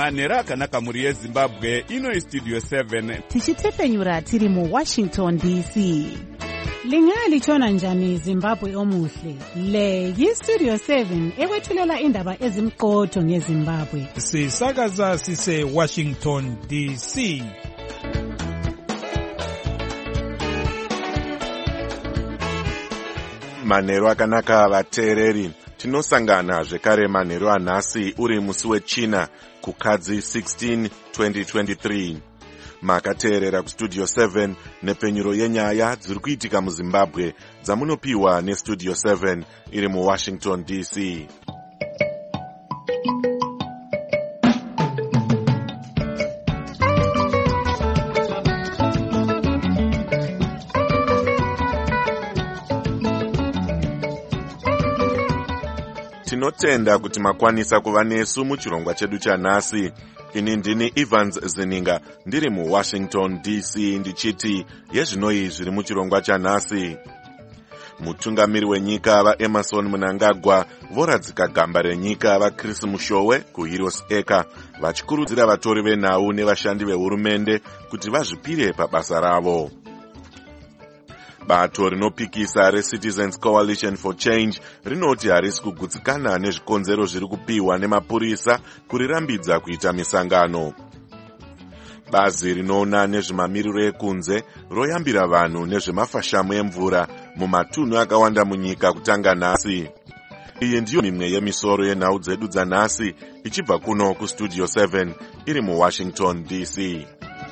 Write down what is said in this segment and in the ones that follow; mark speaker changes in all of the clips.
Speaker 1: manhero akanaka mhuri yezimbabwe. Ino istudio 7
Speaker 2: tichitefenyura tiri muWashington DC.
Speaker 3: Lingalitshona njani Zimbabwe omuhle? Le yistudio 7 ekwethulela indaba ezimqotho ngeZimbabwe.
Speaker 4: Sisakaza sise Washington DC.
Speaker 5: Manhero akanaka vateereri. Tinosangana zvekare manhero anhasi uri musi wechina kukadzi 16 2023. Makateerera kustudio 7 nepenyuro yenyaya dziri kuitika muZimbabwe dzamunopiwa nestudio 7 iri muWashington DC. Tinotenda kuti makwanisa kuva nesu muchirongwa chedu chanhasi. Ini ndini Evans Zininga ndiri muWashington DC ndichiti yezvinoi zviri muchirongwa chanhasi. Mutungamiri wenyika vaEmerson Mnangagwa voradzika gamba renyika vaChris Mushowe kuHeroes Acre vachikurudzira vatori venhau nevashandi vehurumende kuti vazvipire pabasa ravo. Bato rinopikisa reCitizens Coalition for Change rinoti harisi kugutsikana nezvikonzero zviri kupiwa nemapurisa kurirambidza kuita misangano. Bazi rinoona nezvemamiriro ekunze royambira vanhu nezvemafashamu emvura mumatunhu akawanda munyika kutanga nhasi. Iyi ndiyo mimwe yemisoro yenhau dzedu dzanhasi ichibva kuno kustudio 7 iri muWashington DC.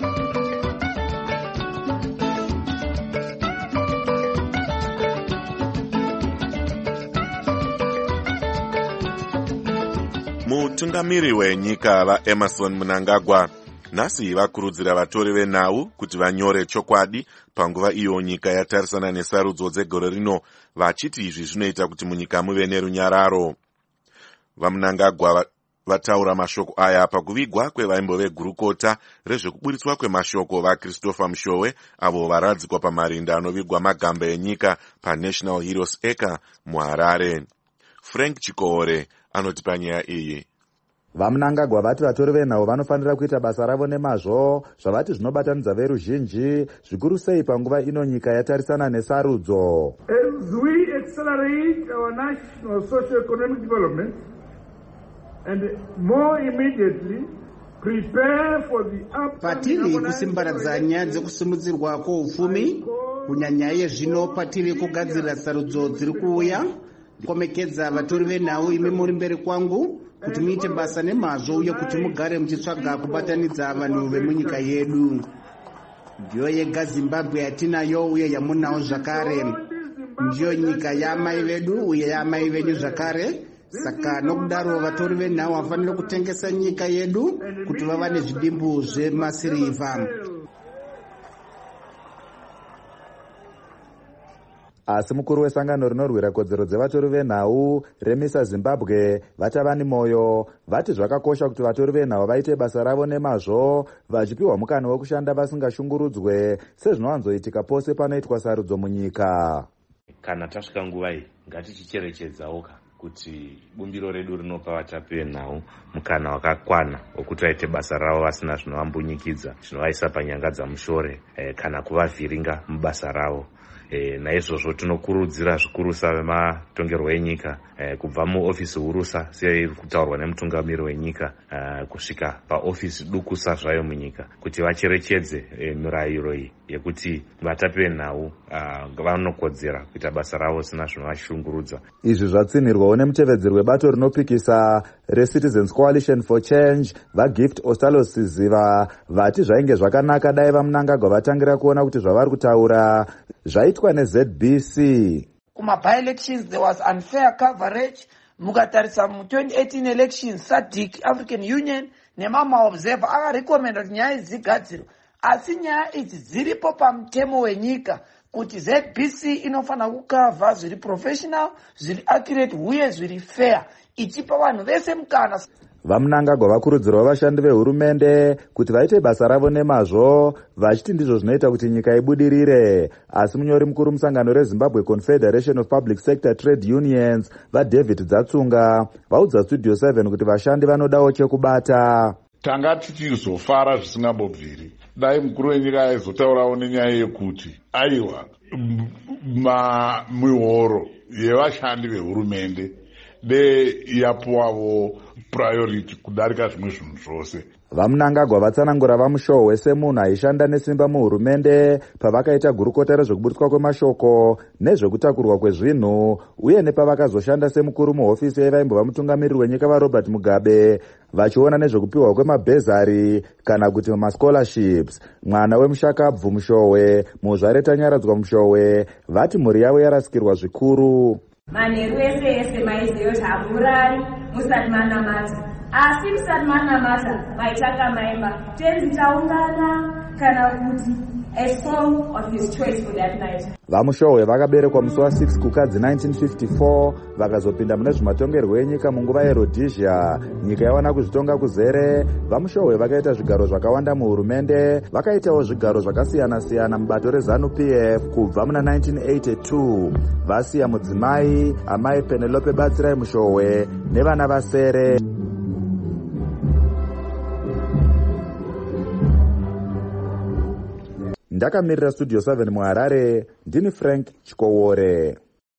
Speaker 5: Mutungamiri wenyika vaEmerson Mnangagwa nhasi vakurudzira vatori venhau kuti vanyore chokwadi panguva iyo nyika yatarisana nesarudzo dzegore rino, vachiti izvi zvinoita kuti munyika muve nerunyararo. VaMnangagwa vataura mashoko aya pakuvigwa kwevaimbove gurukota rezvekuburitswa kwemashoko vaChristopher Mushowe avo varadzikwa pamarinda anovigwa magamba enyika paNational Heroes Acre muHarare. Frank Chikore anotipa nyaya iyi.
Speaker 6: VaMnangagwa vati vatori venhau vanofanira kuita basa ravo nemazvo zvavati zvinobatanidza veruzhinji zvikuru sei panguva ino nyika yatarisana nesarudzo.
Speaker 7: As we accelerate our national socio-economic development and more immediately prepare for the
Speaker 8: patiri kusimbaradza nyaya dzekusimudzirwa kwoupfumi kunyanya yezvino patiri kugadzirira sarudzo dziri kuuya, komekedza vatori venhau imi muri mberi kwangu kuti muite basa nemazvo uye kuti mugare muchitsvaga kubatanidza vanhu vemunyika yedu. Ndiyo yega Zimbabwe yatinayo uye yamunawo zvakare. Ndiyo nyika yamai vedu uye yamai venyu zvakare. Saka nokudaro vatori venhau vafanira kutengesa nyika yedu kuti vava nezvidimbu zvemasirivha.
Speaker 6: Asi mukuru wesangano rinorwira kodzero dzevatori venhau remisa Zimbabwe vachavani moyo vati zvakakosha kuti vatori venhau vaite basa ravo nemazvo vachipiwa mukana wekushanda vasingashungurudzwe sezvinowanzoitika pose panoitwa sarudzo munyika.
Speaker 9: Kana tasvika nguva iyi ngatichicherechedzawo kuti bumbiro redu rinopa vatapi venhau mukana wakakwana wekuti vaite basa ravo vasina zvinovambunyikidza zvinovaisa panyanga dzamushore kana kuvavhiringa mubasa ravo. Naizvozvo tinokurudzira zvikurusa vematongerwo enyika kubva muofisi hurusa seiri kutaurwa nemutungamiri wenyika kusvika paofisi dukusa zvayo munyika kuti vacherechedze mirayiro iyi yekuti vatapi venhau vanokodzera kuita basa ravo sina zvinovashungurudza.
Speaker 6: Izvi zvatsinirwawo nemutevedzeri webato rinopikisa reCitizens Coalition for Change vaGift Ostalos Siziva vati zvainge zvakanaka dai vaMnangagwa vatangira kuona kuti zvavari kutaura zvaitwa neZBC.
Speaker 10: By-elections there was unfair coverage. Mukatarisa mu2018 elections SADC African Union nemama observer akarekomenda kuti nyaya dzigadzirwe, asi nyaya idzi dziripo pamutemo wenyika kuti ZBC inofana kukava zviri professional, zviri accurate uye zviri fair, ichipa vanhu vese mukana.
Speaker 6: VaMnangagwa vakurudzirawo vashandi vehurumende kuti vaite basa ravo nemazvo vachiti ndizvo zvinoita kuti nyika ibudirire. Asi munyori mukuru musangano reZimbabwe Confederation of Public Sector Trade Unions vaDavid Dzatsunga vaudza Studio 7 kuti vashandi vanodawo chekubata.
Speaker 11: tanga tichizofara zvisingambobviri dai mukuru wenyika aizotaurawo nenyaya yekuti aiwa mihoro yevashandi vehurumende yapuwawo priority kudarika zvimwe zvinhu zvose.
Speaker 6: vamunangagwa vatsanangura vamushohwe semunhu aishanda nesimba muhurumende pavakaita gurukota rezvekuburiswa kwemashoko nezvekutakurwa kwezvinhu uye nepavakazoshanda semukuru muhofisi yevaimbova mutungamiriri wenyika varobert mugabe vachiona nezvekupiwa kwemabhezari kana kuti mascholarships. mwana wemushakabvu mushohwe muzvareta nyaradzwa mushohwe vati mhuri yavo yarasikirwa zvikuru.
Speaker 12: manheru ese maiziva kuti hamuurari musati manamata, asi musati manamata maitanga maimba tenzi taungana kana kuti a song of his choice for that night.
Speaker 6: vamushohwe vakaberekwa musi wa6 kukadzi 1954 vakazopinda mune zvematongerwo enyika munguva yeRhodesia. nyika yawana kuzvitonga kuzere. vamushohwe vakaita zvigaro zvakawanda muhurumende, vakaitawo zvigaro zvakasiyana-siyana mubato reZANU-PF kubva muna 1982. vasiya mudzimai amai Penelope Batsirai Mushohwe nevana vasere. ndakamirira studio 7 muHarare ndini Frank Chikowore.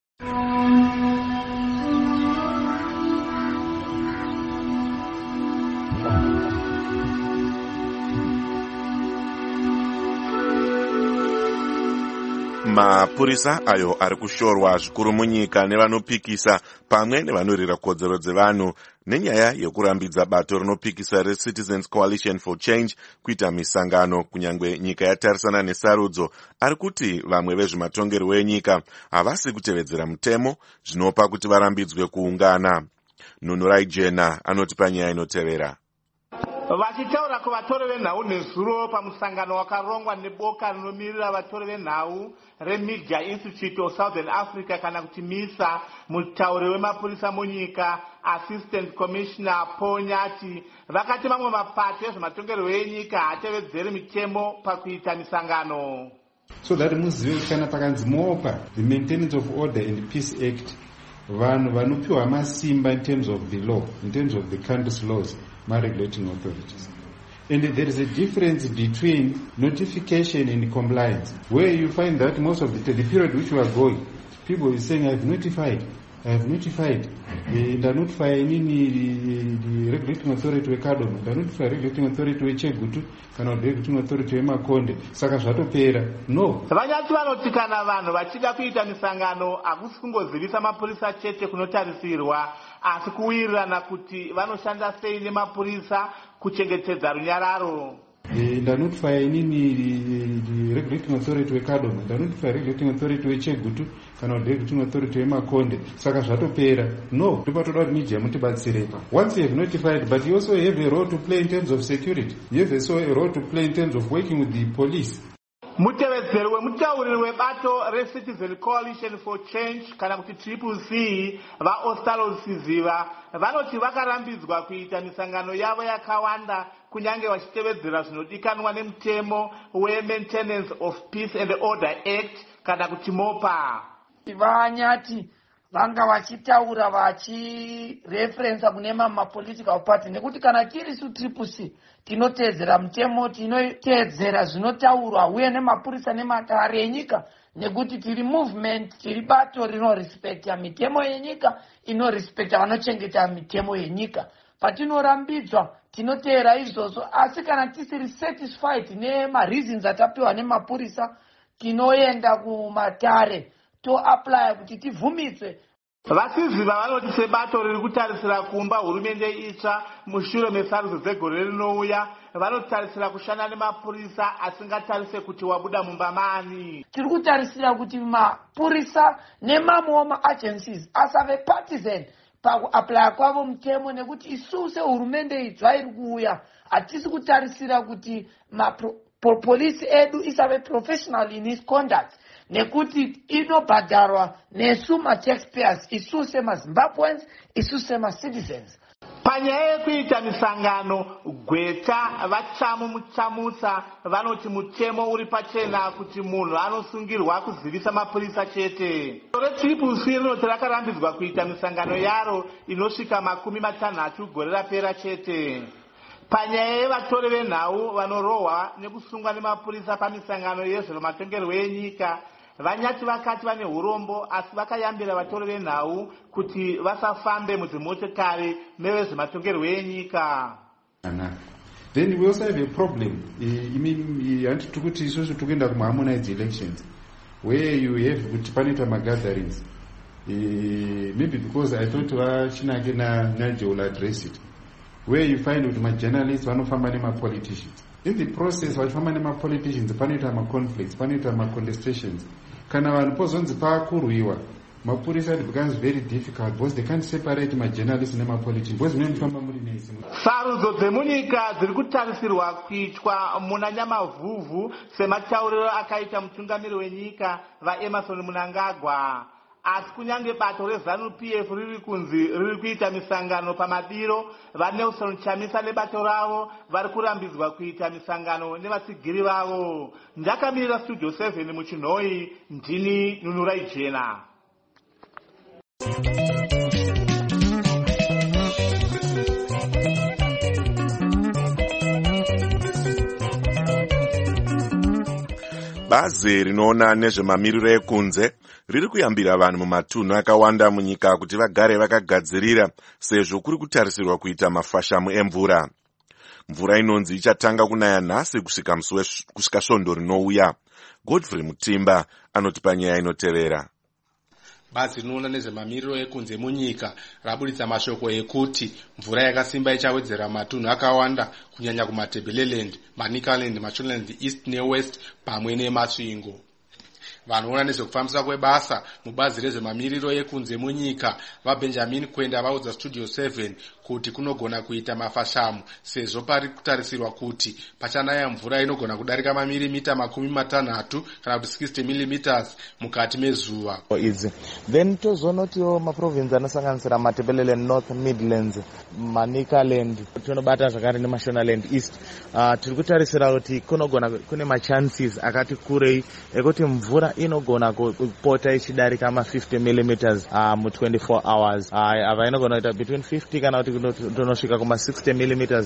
Speaker 5: mapurisa ayo ari kushorwa zvikuru munyika nevanopikisa pamwe nevanorira kodzero dzevanhu nenyaya yekurambidza bato rinopikisa reCitizens Coalition for Change kuita misangano kunyangwe nyika yatarisana nesarudzo. ari kuti vamwe vezvematongerwo enyika havasi kutevedzera mutemo zvinopa kuti varambidzwe kuungana. Nunurai Jena anoti panyaya inotevera.
Speaker 13: Vachitaura kuvatori venhau nezuro pamusangano wakarongwa neboka rinomirira vatori venhau reMedia Institute of Southern Africa kana kuti MISA, mutauri wemapurisa munyika Assistant Commissioner Paul Nyati vakati mamwe mapato ezvematongerwo enyika haatevedzeri mitemo pakuita misangano.
Speaker 14: So that muzive kuti kana pakanzi mopa the Maintenance of Order and Peace Act vanhu vanopiwa masimba in terms of the law, in terms of the country's laws, regulating authorities. And there is a difference between notification and compliance, where you find that most of the period which we are going, people are saying, I have notified, and I notify the regulating authority weKadoma, I notify regulating authority weChegutu, kana regulating authority weMakonde, saka zvatopera. No.
Speaker 13: Vanyati vanoti kana vanhu vachida kuita misangano hakusi kungozivisa mapurisa chete kunotarisirwa, asi kuwirirana kuti vanoshanda sei nemapurisa kuchengetedza runyararo.
Speaker 14: Ndanotify the regulating authority weKadoma, ndanotify regulating authority weChegutu, kana regulating authority weMakonde, saka zvatopera. No, topatoda kuti media mutibatsirepa. Once you have notified, but you also have a role to play in terms of security. You have also a role to play in terms of working with the police.
Speaker 13: Mutevedzeri wemutauriri webato reCitizen Coalition for Change kana kuti CCC vaOstalo Siziva vanoti vakarambidzwa kuita misangano yavo yakawanda kunyange vachitevedzera zvinodikanwa nemutemo weMaintenance of Peace and Order Act kana kuti MOPA.
Speaker 10: Vanyati vanga vachitaura vachireferensa kune mapolitical party nekuti kana tiri CCC tinotedzera mutemo, tinotedzera zvinotaurwa uye nemapurisa nematare enyika nekuti tiri movement, tiri bato rinorespekta mitemo yenyika, inorespekta vanochengeta mitemo yenyika. Patinorambidzwa tinoteera izvozvo, asi kana tisiri satisfied nemareasons atapiwa nemapurisa tinoenda kumatare toapply kuti tibvumidzwe.
Speaker 13: Vasiziva vanoti sebato riri kutarisira kumba hurumende itsva mushure mesarudzo dzegore rinouya, vanotarisira kushanda nemapurisa asingatarise kuti wabuda mumba mani.
Speaker 10: Tiri kutarisira kuti mapurisa nemamwewo maagencies asave partisan pakuapply kwavo mutemo, nekuti isusu sehurumende itsva iri kuuya hatisi kutarisira kuti mapolisi edu isave professional in its conduct, nekuti inobhadharwa nesu mataxpayers, isu semaZimbabweans, isu semacitizens.
Speaker 13: Panyaya yekuita misangano gweta vachamu muchamutsa vanoti mutemo uri pachena kuti munhu anosungirwa kuzivisa mapurisa chete. ReCCC rinoti rakarambidzwa kuita misangano yaro inosvika 60 gore rapera chete. panyaya yevatori venhau vanorohwa nekusungwa nemapurisa pamisangano yezvematongerwo enyika, vanyati vakati vane urombo asi vakayambira vatori venhau kuti vasafambe mudzimotokari nevezvematongerwo enyika.
Speaker 14: Then we also have a problem. Kuti isusu tukuenda kuma-harmonized elections where you have kuti panoita ma-gatherings. Maybe because I thought Chinake Naje will address it, where you find with my journalists, vanofamba nema-politicians. In the process, vachifamba nema-politicians, panoita ma-conflicts, panoita ma-contestations. Kana vanhu pozonzi paakurwiwa, mapurisa, it becomes very difficult because they can't separate ma-journalists nema-politicians. Because munofamba muri nesi.
Speaker 13: Sarudzo dzemunyika dziri kutarisirwa kuitwa muna Nyamavhuvhu sematauriro akaita mutungamiri wenyika vaEmmerson Mnangagwa. Asi kunyange bato reZANU-PF riri kunzi riri kuita misangano pamadiro, vaNelson Chamisa nebato ravo vari kurambidzwa kuita misangano nevatsigiri vavo. Ndakamirira Studio 7 muChinhoi, ndini Nunurai Jena.
Speaker 5: Bazi rinoona nezvemamiriro ekunze riri kuyambira vanhu mumatunhu akawanda munyika kuti vagare vakagadzirira sezvo kuri kutarisirwa kuita mafashamu emvura. Mvura inonzi ichatanga kunaya nhasi kusvika svondo rinouya. Godfrey Mutimba anotipa nyaya inotevera.
Speaker 15: Bazi rinoona nezvemamiriro ekunze munyika rabuditsa mashoko ekuti mvura yakasimba ichawedzera matunhu akawanda kunyanya kumaTebeleland, Manicaland, Mashonaland East neWest pamwe neMasvingo. Vanoona nezvekufambisa kwebasa mubazi rezvemamiriro ekunze munyika vaBenjamin Kwenda vaudza Studio 7 kuti kunogona kuita mafashamu sezvo pari kutarisirwa kuti pachanaya mvura inogona kudarika mamilimita 60 kana kuti 60 mm mukati mezuva.
Speaker 16: Then tozonotiwo maprovince anosanganisira maTebeleland North, Midlands, Manicaland, tinobata zvakare neMashonaland East. Tiri kutarisira kuti kune machances akati kurei ekuti mvura inogona kupota ichidarika 50 mm mu24 hours. Ava inogona kuita between 50 kana kuti tonosvika kuma 60 mm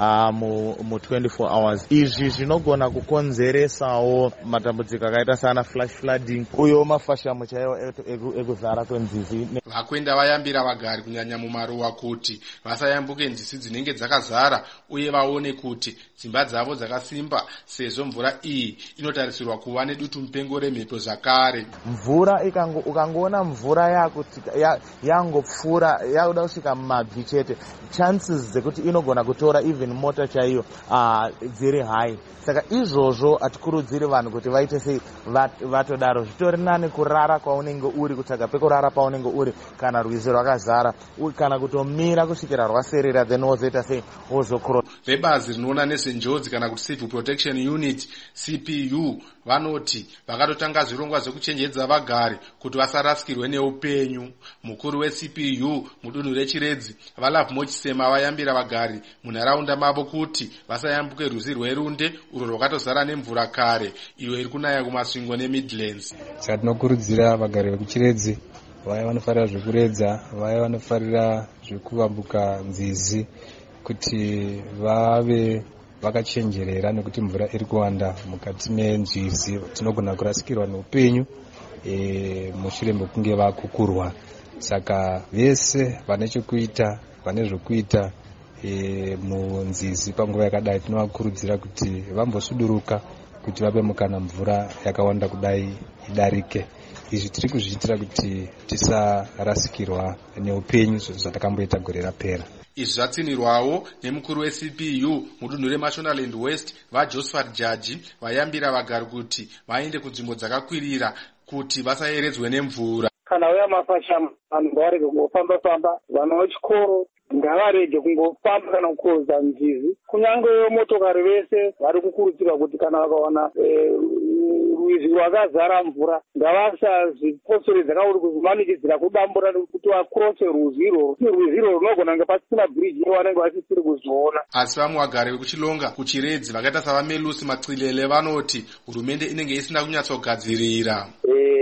Speaker 16: mu24 hours. Izvi zvinogona kukonzeresawo matambudziko akaita sana flash flooding uyo mafashamu chaiwo ekuzara kwenzizi.
Speaker 15: Vakwenda vayambira vagari kunyanya mumaruwa kuti vasayambuke nzizi dzinenge dzakazara uye vaone kuti dzimba dzavo dzakasimba sezvo mvura iyi inotarisirwa kuva nedutu mupengo remhepo zvakare.
Speaker 16: Mvura ukangoona mvura yakuti yangopfuura yakuda kusvika mumabvi chete, chances dzekuti inogona kutora even mota chaiyo dziri high. Saka izvozvo atikurudziri vanhu kuti vaite sei vatodaro. Zvitori nani kurara kwaunenge uri, kutsvaga pekurara paunenge uri kana rwizi rwakazara, kana kutomira kusvikira rwaserera then wozoita sei wozokrosa.
Speaker 15: Vebazi rinoona nezvenjodzi kana kuti Civil Protection Unit CPU vanoti vakatotanga zvirongwa zvekuchenjedza vagari kuti vasarasikirwe neupenyu. Mukuru weCPU mudunhu reChiredzi vaLove Mochisema vayambira vagari munharaunda mavo kuti vasayambuke rwizi rwerunde urwo rwakatozara nemvura kare iyo iri kunaya kuMasvingo neMidlands.
Speaker 17: Saka tinokurudzira vagari vekuChiredzi vaya vanofarira zvekuredza, vaya vanofarira zvekuvambuka nzizi kuti vave vakachenjerera nekuti mvura iri kuwanda mukati menzizi. Tinogona kurasikirwa neupenyu mushure mekunge vakukurwa. Saka vese vane chekuita, vane zvokuita munzizi panguva yakadai, tinovakurudzira kuti vambosuduruka kuti vape mukana mvura yakawanda kudai idarike. Izvi tiri kuzviitira kuti tisarasikirwa neupenyu zvatakamboita gore rapera.
Speaker 15: Izvi zvatsinirwawo nemukuru weCPU mudunhu reMashonaland West vaJosephat Jaji vayambira vagari kuti vaende kunzvimbo dzakakwirira kuti vasayeredzwe nemvura.
Speaker 18: Kana uya mafashamu vanhu ngavarege kungofamba-famba, vana vechikoro ngavarege kungofamba kana kukoza nzizi. Kunyange motokari vese vari kukurudzirwa kuti kana vakaona rwizi rwakazara mvura ngavasazviposoredza kauri kuzvimanikidzira kudambura kuti vakrose rwizi irworwo. Rwizi irworwo runogona kunge pasina bridge vanenge vasisiri kuzviona.
Speaker 15: Asi vamwe vagari vekuchilonga kuChiredzi vakaita savaMelusi Macilele vanoti hurumende inenge isina kunyatsogadzirira.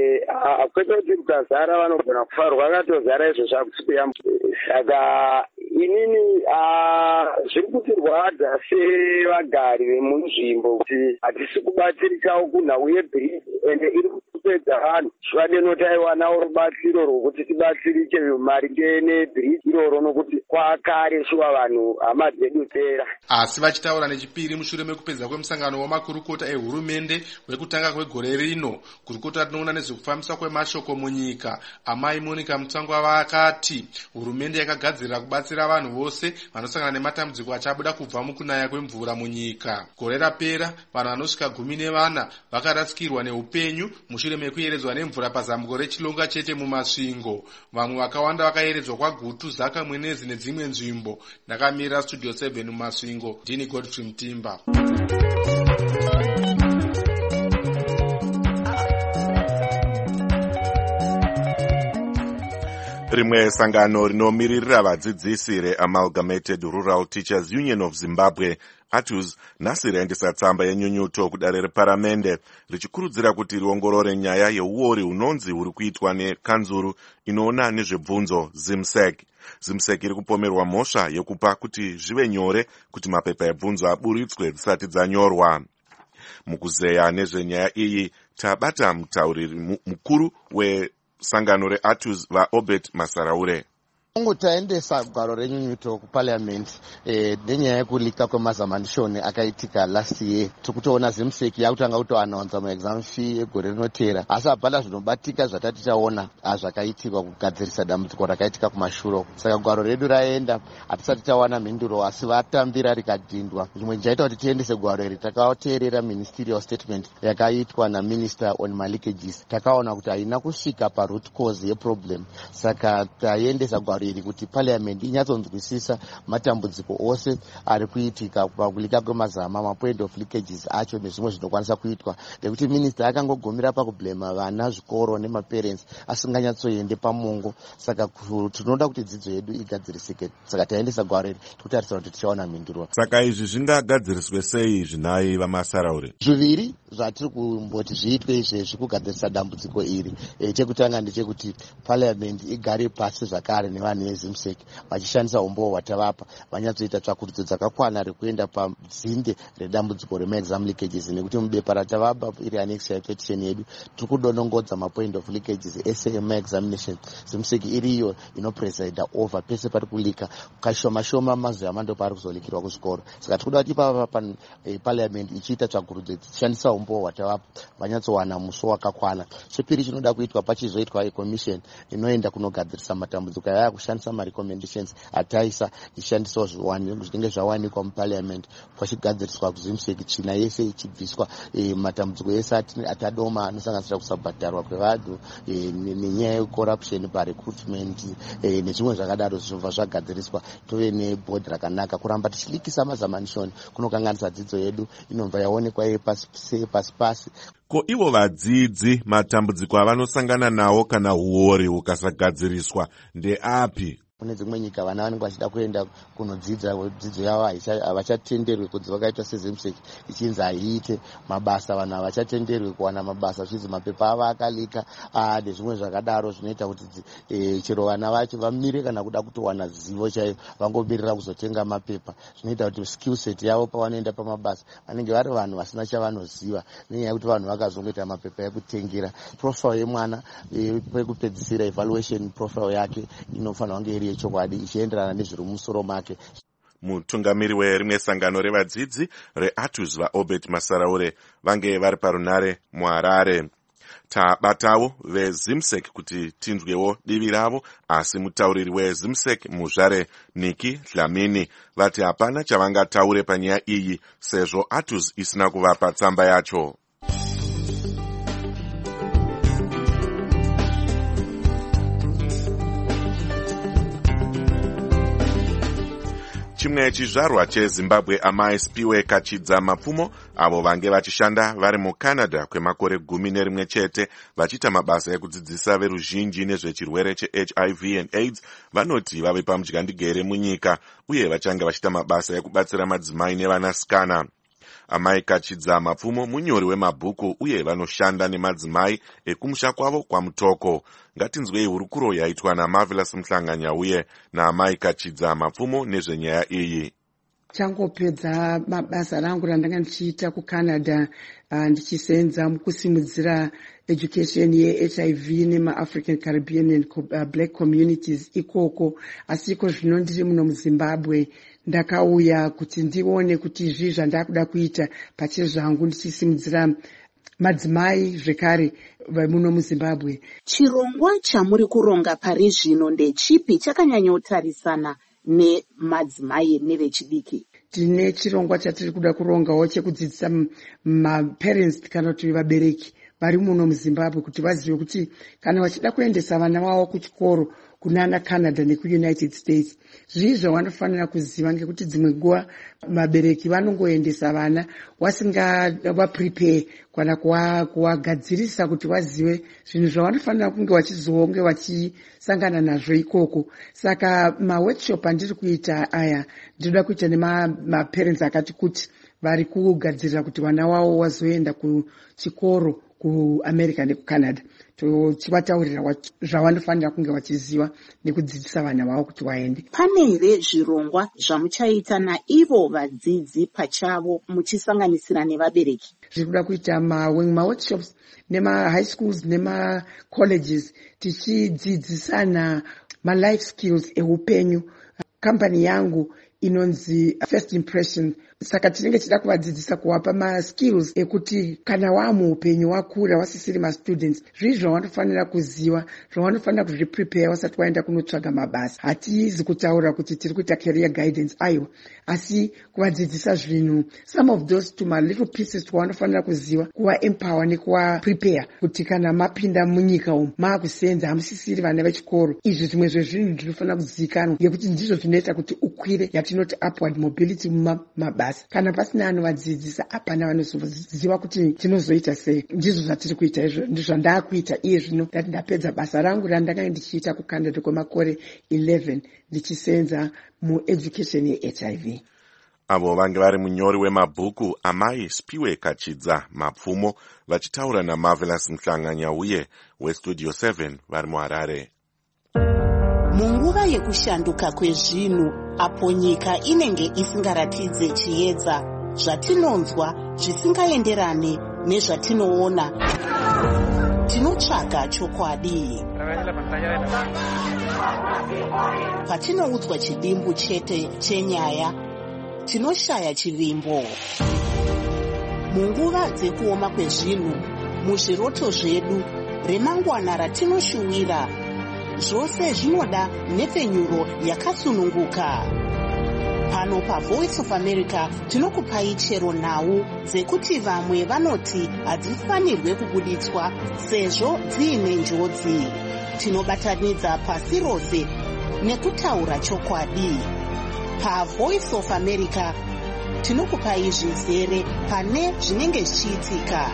Speaker 18: Kwete kuti rukazara vanogona kufa, rwakatozara izvo zvakusiya. Saka
Speaker 19: inini zviri kutirwadza sevagari vemunzvimbo kuti hatisi kubatsirikawo kunhau yebhiriji ende iri kupedza vanhu. Zvivade notaiwanawo rubatsiro rwokuti tibatsirike maringe nebhiriji iroro nokuti kwakare shuwa vanhu hama dzedu pera.
Speaker 15: Asi vachitaura nechipiri mushure mekupedza kwemusangano wamakurukota ehurumende wekutanga kwegore rino, kurukota rinoona nezvekufambiswa kwemashoko munyika Amai Monica Mutsangwa vakati hurumende yakagadzirira kubatsira vanhu vose vanosangana nematambudziko achabuda kubva mukunaya kwemvura munyika. Gore rapera vanhu vanosvika 14 vakarasikirwa neupenyu mushure mekuyeredzwa nemvura pazambuko rechilonga chete mumasvingo. Vamwe vakawanda vakayeredzwa kwaGutu, Zaka, Mwenezi nedzimwe nzvimbo. Ndakamirira Studio 7 mumasvingo, ndini Godfrey Mtimba.
Speaker 5: Rimwe sangano rinomiririra vadzidzisi reAmalgamated Rural Teachers Union of Zimbabwe ATUZ nhasi raendesa tsamba yenyunyuto kudare reparamende richikurudzira kuti riongorore nyaya yeuori hunonzi huri kuitwa nekanzuru inoona nezvebvunzo ZIMSEC. ZIMSEC iri kupomerwa mhosva yekupa kuti zvive nyore kuti mapepa ebvunzo aburitswe dzisati dzanyorwa. Mukuzeya nezvenyaya iyi tabata mutauriri mukuru wesangano reATUZ vaObert Masaraure.
Speaker 20: Taendesa gwaro renyunyuto kupaliamendi nenyaya yekulika kwemazamanishoni akaitika last year. Tikutoona ZIMSEC yakutanga kutoanaunza maexam fee egore rinotera, asi hapana zvinobatika zvatati taona zvakaitika kugadzirisa dambudziko rakaitika kumashuro. Saka gwaro redu raenda hatisati tawana mhinduro, asi vatambira rikadhindwa. Zvimwe chaita kuti tiendese gwaro iri, takateerera ministerial statement yakaitwa naminister on leakages. Takaona kuti haina kusvika paroot cause yeproblem, saka taendesa gwaro iri kuti parliament inyatsonzwisisa matambudziko ose ari kuitika pakulika kwemazama, mapoint of leakages acho nezvimwe zvinokwanisa kuitwa, nekuti minister akangogomera pakublema vana, zvikoro nemaparents asinganyatsoende pamongo. Saka tinoda kuti dzidzo yedu igadzirisike, saka taendesa gwaro iri tikutarisira kuti tichaona mhinduro.
Speaker 5: Saka izvi zvingagadziriswe sei zvinai vaMasaraure?
Speaker 20: Zviviri zvatiri kumboti zviitwe izvezvi kugadzirisa dambudziko iri. Chekutanga ndechekuti parliament igare pasi zvakare nevanhu veZIMSEC vachishandisa umbowo hwatavapa, vanyatsoita tsvakurudzo dzakakwana rekuenda padzinde redambudziko remaexam leakages, nekuti mubepa ratavapa iri annex yapetition yedu tiri kudonongodza mapoint of leakages ese emaexamination. ZIMSEC iriyo inopresida over pese pari kulika, kashoma shoma mazuyama ndo pari kuzolikirwa kuzvikoro. Saka tiri kuda kuti ipapa parliament ichiita tsvakurudzo ichishandisa umbowo hwatavapa vanyatsowana muso wakakwana. Chepiri chinoda kuitwa pachizoitwa commission inoenda kunogadzirisa matambudziko aya kushandisa marecommendations ataisa ishandiswa zvinenge zvawanikwa muparliament pachigadziriswa kuZIMSEC, tsvina yese ichibviswa, matambudziko ese atadoma anosanganisira kusabhadharwa kwevanhu nenyaya yecorruption parecruitment nezvimwe zvakadaro zvinobva zvagadziriswa. Tove neboard rakanaka. Kuramba tichilikisa mazamanishoni kunokanganisa dzidzo yedu inobva yaonekwa yepasi.
Speaker 5: Ko ivo vadzidzi matambudziko avanosangana nawo kana huori hukasagadziriswa ndeapi?
Speaker 20: Kune dzimwe nyika vana vanenge vachida kuenda kunodzidza dzidzo yavo havachatenderwi kunzi vakaitwa seZIMSEC ichinzi haiite mabasa, vanhu havachatenderwi kuwana mabasa zvichinzi mapepa avo akalika nezvimwe zvakadaro. Zvinoita kuti chero vana vacho vamire kana kuda kutowana zivo chaivo, vangomirira kuzotenga mapepa. Zvinoita kuti skill set yavo pavanoenda pamabasa vanenge vari vanhu vasina chavanoziva, nenyaya yekuti vanhu vakazongoita mapepa ekutengera. Profile yemwana pekupedzisira evaluation profile yake inofanira kunge iri yechokwadi ichienderana nezviri mumusoro make.
Speaker 5: Mutungamiri werimwe sangano revadzidzi reATUZ vaObert Masaraure vange vari parunare muHarare. Tabatawo veZIMSEC kuti tinzwewo divi ravo, asi mutauriri weZIMSEC muZvare Niki Dlamini vati hapana chavangataure panyaya iyi sezvo ATUZ isina kuvapa tsamba yacho. Chimwe chizvarwa cheZimbabwe amaSPiwe Kachidza Mapfumo avo vange vachishanda vari muCanada kwemakore 11 chete vachiita mabasa ekudzidzisa veruzhinji nezvechirwere cheHIV and AIDS vanoti vave pamudyandigere munyika uye vachange vachiita mabasa ekubatsira madzimai nevanasikana. Amai Kachidza Mapfumo munyori wemabhuku uye vanoshanda nemadzimai ekumusha kwavo kwaMutoko. Ngatinzwei hurukuro yaitwa naMarvelous Mhlanganyauye naamai Kachidza Mapfumo nezvenyaya iyi.
Speaker 21: Changopedza mabasa rangu randanga ndichiita kuCanada ndichisenza mukusimudzira education yeHIV nemaAfrican Caribbean and Black communities ikoko, asi iko zvino ndiri muno muZimbabwe. Ndakauya kuti ndione kuti izvi zvandakuda kuita pachezvangu ndichisimudzira madzimai zvekare muno muZimbabwe.
Speaker 2: Chirongwa chamuri kuronga pari zvino ndechipi chakanyanyotarisana nemadzimai nevechidiki?
Speaker 21: Tine chirongwa chatiri kuda kurongawo chekudzidzisa maparents kana kuti vabereki vari muno muZimbabwe kuti vazive kuti kana vachida kuendesa vana vavo kuchikoro kunana Canada nekuUnited States, zvizvo vanofanira kuziva, ngekuti dzimwe nguva vabereki vanongoendesa vana vasingaprepare kana kuvagadzirisa kuti vazive zvinhu zvavanofanira kunge vachizonge vachisangana nazvo ikoko. Saka maworkshop andiri kuita aya ndinoda kuita nemaparents akati kuti vari kugadzirira kuti vana vavo vazoenda kuchikoro kuAmerica nekuCanada, tochivataurira zvavanofanira kunge vachiziva nekudzidzisa vana vavo kuti vaende.
Speaker 2: Pane here zvirongwa zvamuchaita naivo vadzidzi pachavo muchisanganisira nevabereki?
Speaker 21: Zviri kuda kuita maworkshops nemahigh schools nemacolleges tichidzidzisana malife skills eupenyu. Kambani yangu inonzi First Impression, saka tinenge tichida kuvadzidzisa kuwapa maskills ekuti kana wamuupenyu wakura wasisiri mastudents, zvizvo zvavanofanira kuziva, zvavanofanira kuzviprepare vasati vaenda kunotsvaga mabasa. Hatizi kutaura kuti tiri kuita career guidance, aiwa, asi kuvadzidzisa zvinhu, some of those little pieces twavanofanira kuziva, kuvaempower nekuvaprepare kuti kana mapinda munyika umu maakusenza hamusisiri vana vechikoro. Izvi zvimwe zvezvinhu zvinofanira kuzivikanwa ngekuti ndizvo zvinoita kuti ukwire, yatinoti upward mobility mumabasa. Kana pasina anovadzidzisa hapana vanozoziva kuti tinozoita sei. Ndizvo zvatiri kuita izvo, ndizvo ndakuita iye zvino. Ndati ndapedza basa rangu randanga ndichiita kuCanada kwemakore 11 ndichisenza mueducation yeHIV.
Speaker 5: Avo vange vari munyori wemabhuku amai Spiwe Kachidza Mapfumo vachitaura naMarvelous Mhlanganyauye weStudio 7 vari muHarare.
Speaker 2: Munguva yekushanduka kwezvinhu, apo nyika inenge isingaratidze chiedza, zvatinonzwa zvisingaenderane nezvatinoona, tinotsvaga chokwadi. Patinoudzwa chidimbu chete chenyaya, tinoshaya chivimbo. Munguva dzekuoma kwezvinhu, muzviroto zvedu, remangwana ratinoshuwira, zvose zvinoda nhepfenyuro yakasununguka. Pano paVoice of America tinokupai chero nhau dzekuti vamwe vanoti hadzifanirwe kubuditswa sezvo dziine njodzi. Tinobatanidza pasi rose nekutaura chokwadi. PaVoice of America tinokupai zvizere pane zvinenge zvichiitika.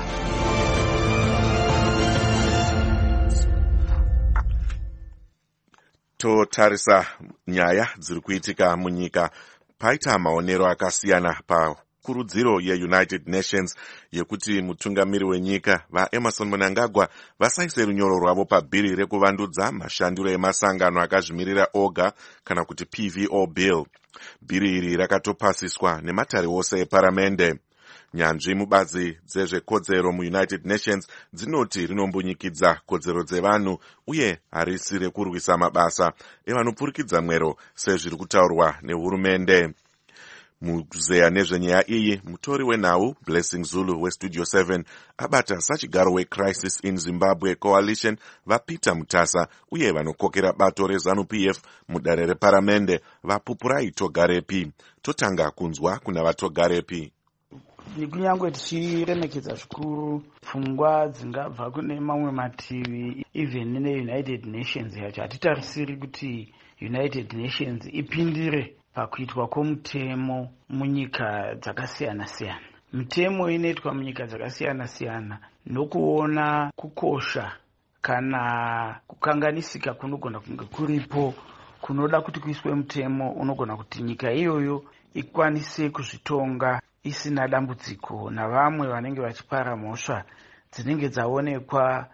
Speaker 5: Totarisa nyaya dziri kuitika munyika. Paita maonero akasiyana pakurudziro yeUnited Nations yekuti mutungamiri wenyika vaEmerson Mnangagwa vasaise runyoro rwavo pabhiri rekuvandudza mashandiro emasangano akazvimirira oga kana kuti PVO bill. Bhiri iri rakatopasiswa nematare ose eparamende. Nyanzvi mubazi dzezvekodzero muUnited Nations dzinoti rinombonyikidza kodzero dzevanhu uye harisi rekurwisa mabasa evanopfurikidza mwero sezviri kutaurwa nehurumende. Mukuzeya nezvenyaya iyi, mutori wenhau Blessing Zulu weStudio 7 abata sachigaro weCrisis in Zimbabwe Coalition vaPeter Mutasa uye vanokokera bato reZANU-PF mudare reparamende vaPupurai Togarepi. Totanga kunzwa kuna vaTogarepi.
Speaker 10: Kunyange tichiremekedza zvikuru pfungwa dzingabva kune mamwe mativi, even neUnited Nations yacho hatitarisiri kuti United Nations ipindire pakuitwa kwomutemo munyika dzakasiyana-siyana. Mitemo inoitwa munyika dzakasiyana-siyana nokuona kukosha kana kukanganisika kunogona kunge kuripo kunoda kuti kuiswe mutemo unogona kuti nyika iyoyo ikwanise kuzvitonga isina dambudziko navamwe vanenge vachipara mhosva dzinenge dzaonekwa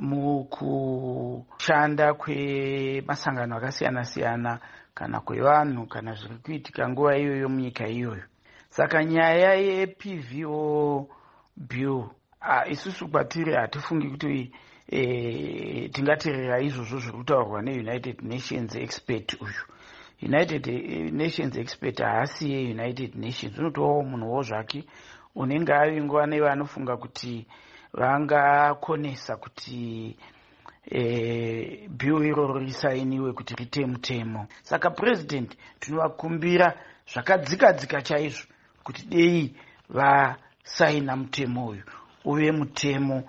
Speaker 10: mukushanda kwemasangano akasiyana-siyana kana kwevanhu kana zviri kuitika nguva iyoyo munyika iyoyo. Saka nyaya yePVO bill isusu kwatiri hatifungi kuti tingateerera izvozvo zviri kutaurwa neUnited Nations expert uyu. United Nations expert haasi yeUnited Nations, unotovawo munhuwo zvake unenge avingwa nevanofunga kuti vangakonesa kuti bill iroro risainiwe kuti rite mutemo. Saka president tinovakumbira zvakadzika-dzika chaizvo kuti dei vasaina mutemo uyu uve mutemo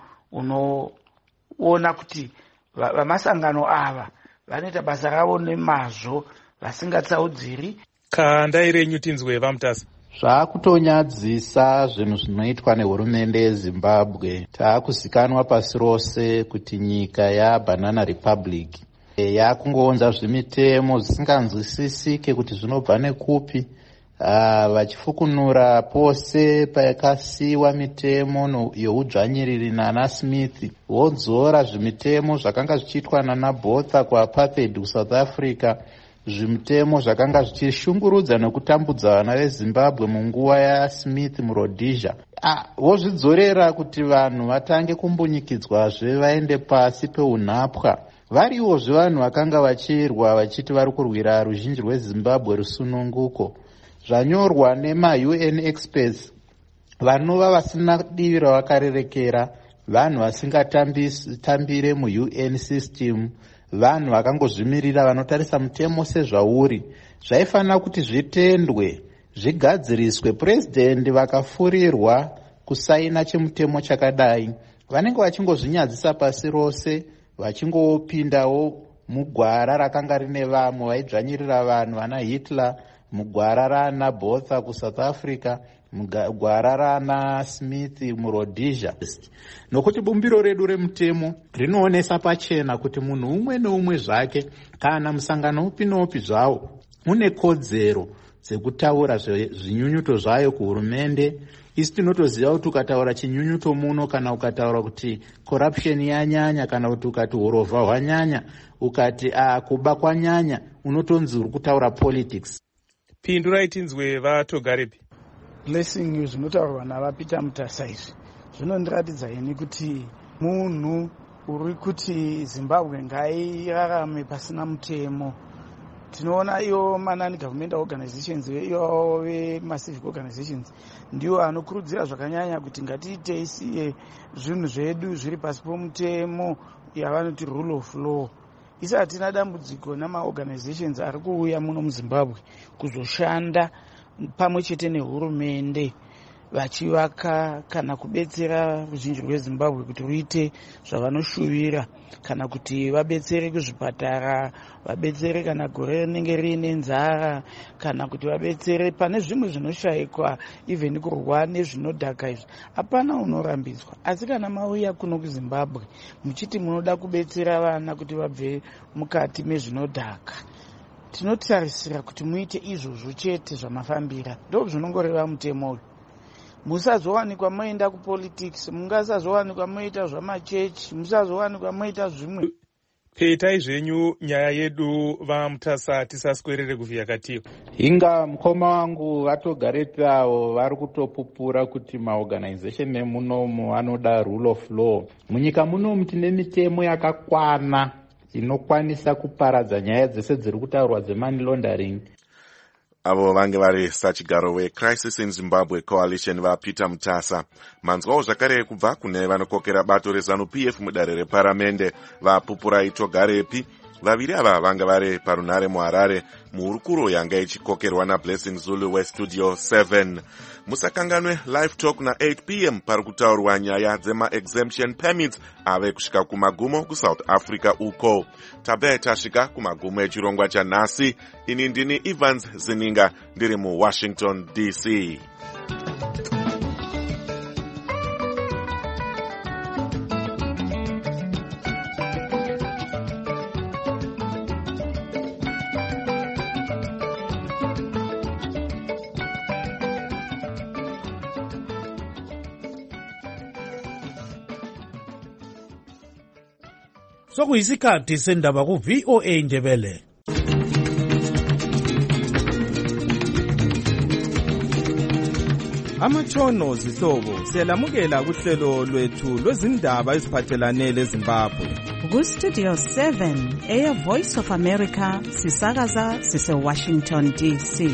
Speaker 10: unoona kuti vamasangano ava vanoita basa ravo nemazvo vasingatsaudziri.
Speaker 4: Kandai renyu tinzwe vaMutasa.
Speaker 1: Zvakutonyadzisa zvinhu zvinoitwa nehurumende yeZimbabwe. Taakuzikanwa pasi rose kuti nyika yaBanana Republic yakungoonza zvimitemo zvisinganzwisisike kuti zvinobva nekupi, vachifukunura pose pakasiiwa mitemo youdzvanyiriri nana Smith, vodzora zvimitemo zvakanga zvichiitwa nana Botha kuapartheid kuSouth Africa, zvimutemo zvakanga zvichishungurudza nekutambudza vana veZimbabwe munguva yaSmith muRhodesia. Vozvidzorera kuti vanhu vatange kumbunyikidzwazve vaende pasi peunhapwa. Varivozve vanhu vakanga vachirwa vachiti vari kurwira ruzhinji rweZimbabwe rusununguko. Zvanyorwa nema-UN experts vanova vasina divi ravakarerekera, vanhu vasingatambire muUN system, vanhu vakangozvimirira vanotarisa mutemo sezvauri. Zvaifanira kuti zvitendwe, zvigadziriswe. President vakafurirwa kusaina chemutemo chakadai vanenge vachingozvinyadzisa pasi rose, vachingopindawo mugwara rakanga rine vamwe vaidzvanyirira vanhu vana Hitler, mugwara rana Botha kuSouth Africa, mugwara rana Smith muRhodesia. Nokuti bumbiro redu remutemo rinoonesa pachena kuti munhu umwe neumwe zvake kana musangano upi noupi zvawo une kodzero dzekutaura zvinyunyuto zvayo kuhurumende. Isi tinotoziva kuti ukataura chinyunyuto muno, kana ukataura kuti corruption yanyanya, kana kuti ukati urovha hwanyanya, ukati kuba kwanyanya, unotonzi uri kutaura politics.
Speaker 4: Pindurai tinzwe vatogarepi.
Speaker 10: Blessing zvinotaurwa navaPeter Mutasa izvi zvinondiratidza ini kuti munhu uri kuti Zimbabwe ngairarame pasina mutemo. Tinoona iyo non-governmental organizations iyo ve-civic organizations ndiwo anokurudzira zvakanyanya kuti ngatiite isiye zvinhu zvedu zviri pasi pomutemo yavanoti rule of law. Isi hatina dambudziko nama-organizations ari kuuya muno muZimbabwe kuzoshanda pamwe chete nehurumende vachivaka kana kubetsera ruzhinji rweZimbabwe kuti ruite zvavanoshuvira, kana kuti vabetsere kuzvipatara, vabetsere kana gore rinenge riine nzara, kana kuti vabetsere pane zvimwe zvinoshayikwa, even kurwa nezvinodhaka izvi. Hapana unorambidzwa. Asi kana mauya kuno kuZimbabwe muchiti munoda kubetsera vana kuti vabve mukati mezvinodhaka, tinotarisira kuti muite izvozvo chete zvamafambira. Ndo zvinongoreva mutemo uyu. Musazowanikwa moenda kupolitics, mungasazowanikwa moita zvamachechi, musazowanikwa moita zvimwe.
Speaker 4: Petai zvenyu nyaya yedu vaMutasa, tisaswerere kuvhiya katiko.
Speaker 1: Inga mukoma wangu vatogarepi avo vari kutopupura kuti maorganization emunomu anoda rule of law. Munyika munomu tine mitemo yakakwana inokwanisa kuparadza nyaya dzese dziri kutaurwa dzemoney laundering.
Speaker 5: Avo vange vari sachigaro weCrisis in Zimbabwe Coalition vaPeter Mutasa. Manzwawo zvakare kubva kune vanokokera bato reZANU-PF mudare reparamende vaPupurai Togarepi. Vaviri ava vanga vari parunhare muHarare muhurukuro yanga ichikokerwa naBlessing Zulu weStudio 7. Musakanganwe live talk na8 p.m. pari kutaurwa nyaya dzema-exemption permits ave kusvika kumagumo kuSouth Africa uko. Tabe tasvika kumagumo echirongwa chanhasi. Ini ndini Evans Zininga ndiri muWashington DC.
Speaker 3: Sokuyisikhathi sendaba ku VOA Ndebele.
Speaker 22: Amatshono zihlobo siyalamukela kuhlelo lwethu lwezindaba eziphathelane leZimbabwe.
Speaker 23: Ku-Studio 7 Air Voice of America sisakaza sise-Washington DC.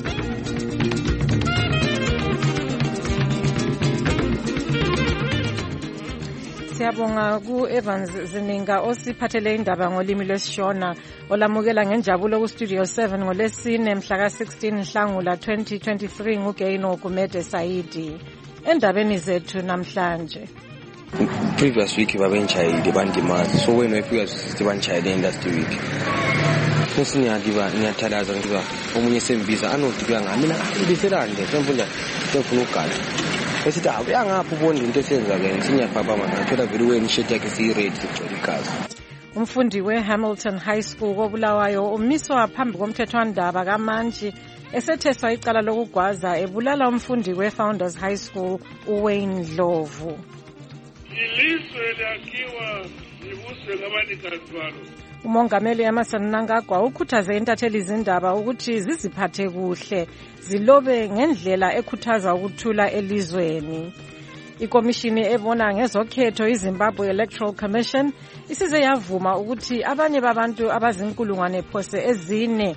Speaker 24: Siyabonga ku-Evans Zininga osiphathele indaba ngolimi lwesishona olamukela ngenjabulo ku-Studio 7 ngolesine mhla ka-16 Nhlangula 2023 nguGaino Gumede Saidi. Endabeni zethu namhlanje.
Speaker 25: Previous week babenchayile bandimazi so wena ifika sithi banchayile last week. Ngiyathandaza ngoba omunye sembiza anothi kuya ngami mina ibiselande semfunda semfuna ukugada. Esithi uyangapha ubonde into esenza ke sinyapha manje thola vele wena isheti yakhe siyiready sigcwele igazi.
Speaker 24: Umfundi we-Hamilton High School koBulawayo umiswa phambi komthethwandaba kaMantshi esetheswa icala lokugwaza ebulala umfundi we-Founders High School uWayne Ndlovu.
Speaker 7: Ilizwe lakhiwa libuswe ngabanikazi balo.
Speaker 24: Umongameli Emmerson Mnangagwa ukhuthaze intatheli zindaba ukuthi ziziphathe kuhle zilobe ngendlela ekhuthaza ukuthula elizweni. Ikomishini ebona ngezokhetho iZimbabwe Electoral Commission isize yavuma ukuthi abanye babantu abazinkulungwane phose ezine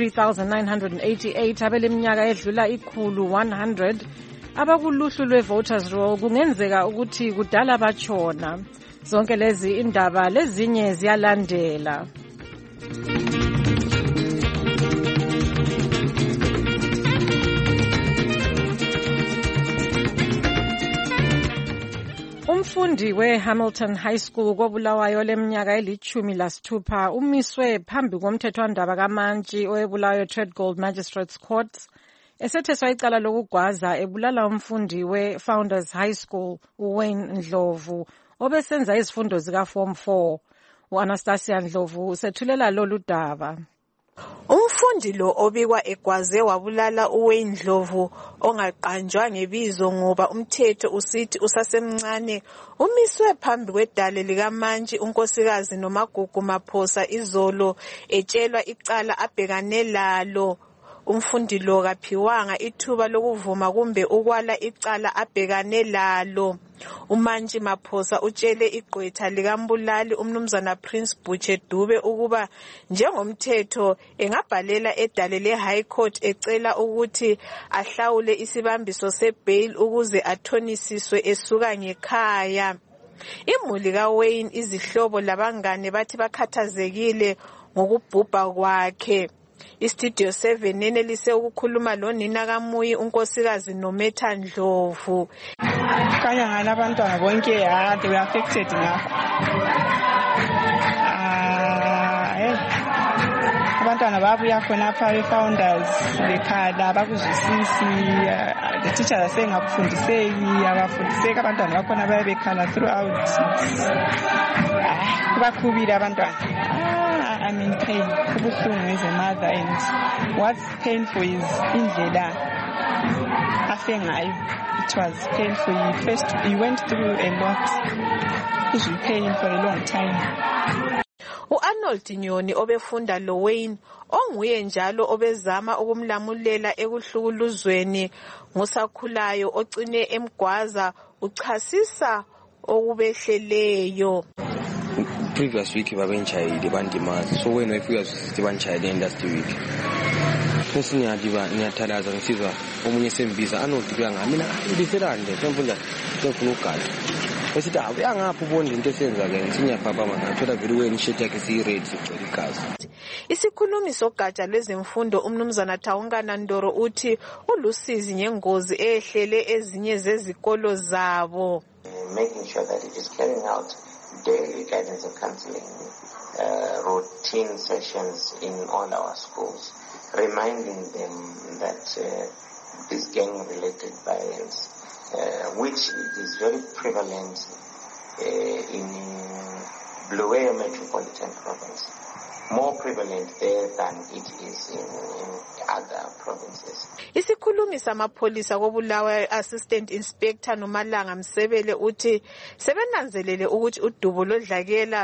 Speaker 24: 3988 abeleminyaka edlula 100 abakuluhlu lwe-voters roll kungenzeka ukuthi kudala batshona. Zonke lezi indaba lezinye ziyalandela. Umfundi we-Hamilton High School koBulawayo leminyaka eli-16 umiswe phambi komthethwandaba kaMantshi oweBulawayo Trade Gold Magistrates Court esetheswa icala lokugwaza ebulala umfundi we-Founders High School uWayne Ndlovu obesenza izifundo zika Form 4. U-Anastasia Ndlovu usethulela lolu daba.
Speaker 26: Umfundi lo obikwa egwaze wabulala uWayne Ndlovu ongaqanjwa ngebizo ngoba umthetho usithi usasemncane umiswe phambi kwedale likaMantshi unkosikazi noMagugu Maphosa izolo etshelwa icala abhekane lalo. Umfundi lo kaphiwanga ithuba lokuvuma kumbe ukwala icala abhekane lalo. uMantshi Maphosa utshele igqwetha likambulali umnumzana Prince Buche Dube ukuba njengomthetho engabhalela edale le-High Court ecela ukuthi ahlawule isibambiso sebail ukuze athonisiswe esuka ngekhaya. Imuli kaWayne izihlobo labangane bathi bakhathazekile ngokubhubha kwakhe. Istudio 7 nenelise ukukhuluma lonina kaMuyi unkosikazi Nometha Ndlovu.
Speaker 27: Kanya ngani abantwana bonke they were affected ngakho. Abantwana babuya khonapha be-Founders bekhala bakuzwisisi the teachers are saying akufundiseki abafundiseki abantwana bakhona baye bekhala throughout. Kubakhubile abantwana. I'm in pain. Kubuhlungu as a mother, and what's painful is indlela afe ngayo. It was painful. He went through a lot. He's in pain for a long time.
Speaker 26: U-Arnold Nyoni obefunda lo Wayne onguye njalo obezama ukumlamulela ekuhlukuluzweni ngosakhulayo ocine emgwaza uchasisa okubehleleyo.
Speaker 25: Previous week babenchayile bandimazi so wena ifika sithi banchayile last week. Ngiyathandaza ngisizwa omunye sembiza anothi kuya ngami mina ibiselande semfunda semfuna ukugada. Esithi uyangapha ubonde into esenza ke sinyapha manje thola vele wena isheti yakhe siyiready sigcwele igazi.
Speaker 26: Isikhulumi sogatsha lwezemfundo umnumzana Thawungana Ndoro uthi ulusizi ngengozi ehlele ezinye zezikolo zabo.
Speaker 28: Making sure that it is carrying out daily guidance and counseling, routine sessions in all our schools, reminding them that this gang-related violence, which is very prevalent in Bulawayo Metropolitan Province, more prevalent there than it is in other provinces.
Speaker 26: Isikhulumi samapholisa koBulawayo Assistant Inspector Nomalanga Msebele uthi sebenanzelele ukuthi udubo lodlakela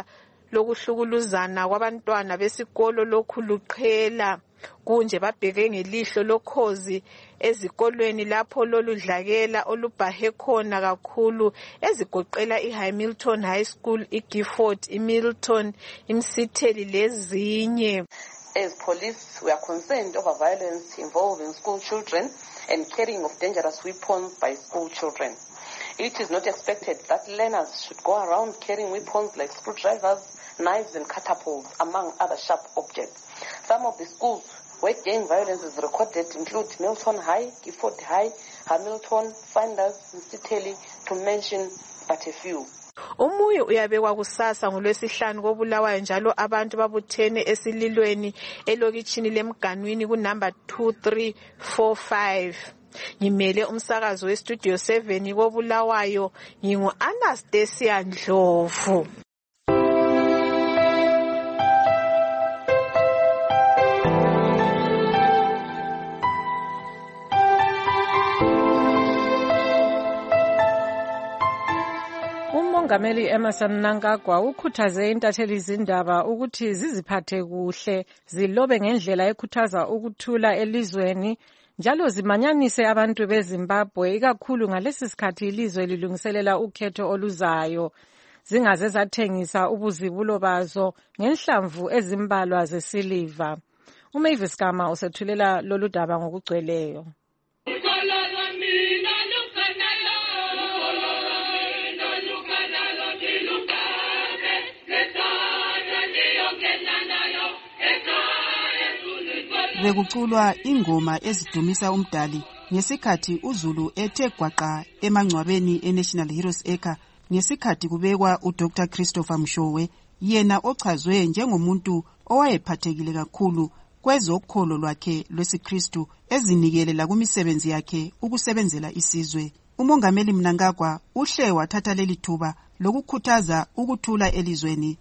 Speaker 26: lokuhlukuluzana kwabantwana besikolo lokhu luqhela. Kunje babheke ngelihlo lokhozi ezikolweni lapho lolu dlakela olubhahe khona kakhulu ezigoqela iHamilton High School, iGifford, iMilton, iMsitheli lezinye.
Speaker 6: As police, we are concerned over violence involving school children and carrying of dangerous weapons by school children. It is not expected that learners should go around carrying weapons like screwdrivers, knives and catapults, among other sharp objects. Some of the schools where gang violence is recorded include Milton High, Gifford High, Hamilton, Finders, Msitheli, to mention but a few.
Speaker 26: Umuyo uyabekwa kusasa ngolwesihlanu koBulawayo njalo abantu babuthene esililweni elokitshini lemganwini kunumber 2345. Ngimele umsakazo westudio 7 koBulawayo, ngingu Anastasia Ndlovu.
Speaker 24: uMongameli Emmerson Mnangagwa ukhuthaze intatheli zindaba ukuthi ziziphathe kuhle, zilobe ngendlela ekhuthaza ukuthula elizweni, njalo zimanyanise abantu beZimbabwe ikakhulu ngalesi sikhathi ilizwe lilungiselela ukhetho oluzayo. Zingaze zathengisa ubuzibulo bazo ngenhlamvu ezimbalwa zesiliva. uMavis Gama usethulela lolu daba ngokugcweleyo.
Speaker 8: Bekuculwa ingoma ezidumisa umdali ngesikhathi uZulu ethe gwaqa emangcwabeni eNational Heroes Acre ngesikhathi kubekwa uDr Christopher Mshowe, yena ochazwe njengomuntu owayephathekile kakhulu kwezokholo lwakhe lwesiKristu ezinikelela kumisebenzi yakhe ukusebenzela isizwe. uMongameli Mnangagwa uhle wathatha leli thuba lokukhuthaza ukuthula elizweni.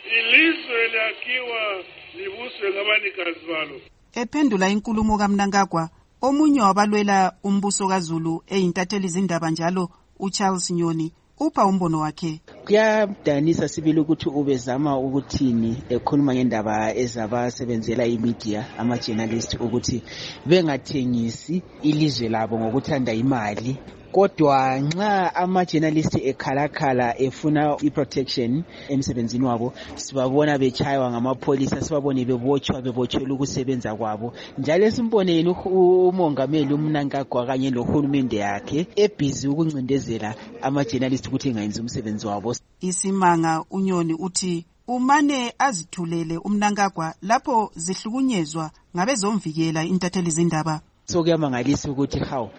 Speaker 7: Ilizwe lakhiwa libuswe ngabanikazi balo.
Speaker 8: Ephendula inkulumo kaMnangagwa, omunye wabalwela umbuso kaZulu eyintatheli zindaba njalo uCharles Nyoni upha umbono wakhe.
Speaker 9: Kuyadanisa sibili ukuthi ubezama ukuthini ekhuluma ngendaba ezabasebenzela imedia ama-journalist ukuthi bengathengisi ilizwe labo ngokuthanda imali. Kodwa nxa ama-journalist ekhalakhala efuna i-protection emsebenzini wabo, sibabona betshaywa ngamapholisa, sibabone bebotshelwa ukusebenza kwabo. Njalo simbone yena uMongameli uMnangagwa kanye lohulumende yakhe ebhizi ukuncindezela ama-journalist ukuthi engayenzi umsebenzi wabo. Isimanga uNyoni uthi umane azithulele uMnangagwa lapho zihlukunyezwa ngabezomvikela intatheli zindaba. So kuyamangalisa ukuthi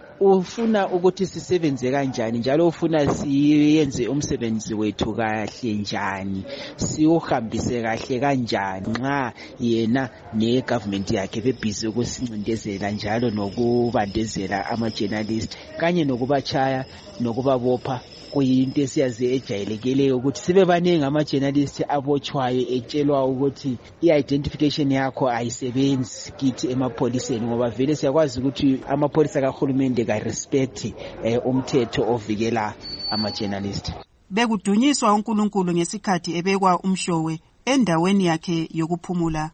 Speaker 9: ufuna ukuthi sisebenze kanjani njalo ufuna siyenze umsebenzi wethu kahle njani, siuhambise kahle kanjani nxa yena negovernment yakhe bebhizi ukusincindezela njalo nokubandezela ama-journalist kanye nokubachaya nokubabopha. Kuyinto esiyazi ejayelekileyo ukuthi sibe baningi ama-journalist abotshwayo etshelwa ukuthi i-identification yakho ayisebenzi kithi emapholiseni, ngoba vele siyakwazi ukuthi amapholisa kahulumende ka-respect umthetho ovikela ama-journalist. Bekudunyiswa uNkulunkulu ngesikhathi ebekwa uMshowe endaweni yakhe yokuphumula.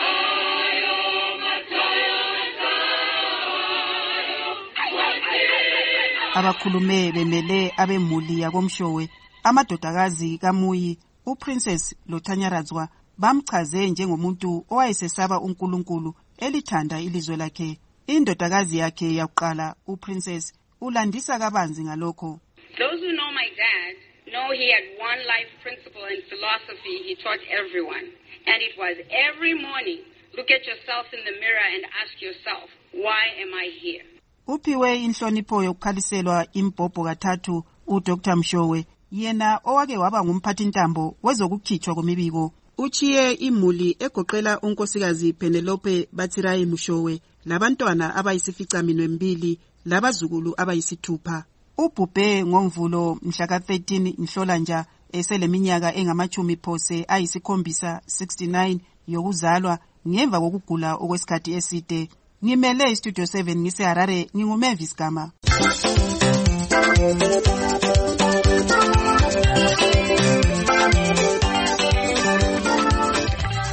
Speaker 9: Abakhulume bemele abemuli yakoMshowe, amadodakazi kaMuyi, uPrincess loThanyaradzwa bamchaze njengomuntu owayesesaba uNkulunkulu elithanda ilizwe lakhe. Indodakazi yakhe yakuqala, uPrincess, ulandisa kabanzi ngalokho.
Speaker 11: Those who know my dad know he had one life principle and philosophy he taught everyone, and it was every morning look at yourself in the mirror and ask yourself, why am I here?
Speaker 8: Uphiwe inhlonipho yokukhaliselwa imbhobho kathathu uDr Mshowe, yena owake waba ngumphathintambo wezokukhitshwa kwemibiko. Uchiye imuli egoqela unkosikazi Penelope Batsirai Mshowe labantwana abayisificaminwembili labazukulu abayisithupha. Ubhubhe ngoMvulo mhla ka-13 Nhlolanja eseleminyaka engamachumi phose ayisikhombisa 69 yokuzalwa ngemva kokugula okwesikhathi eside. Ngimele iStudio 7 ngiseHarare, nginguMavis Gama.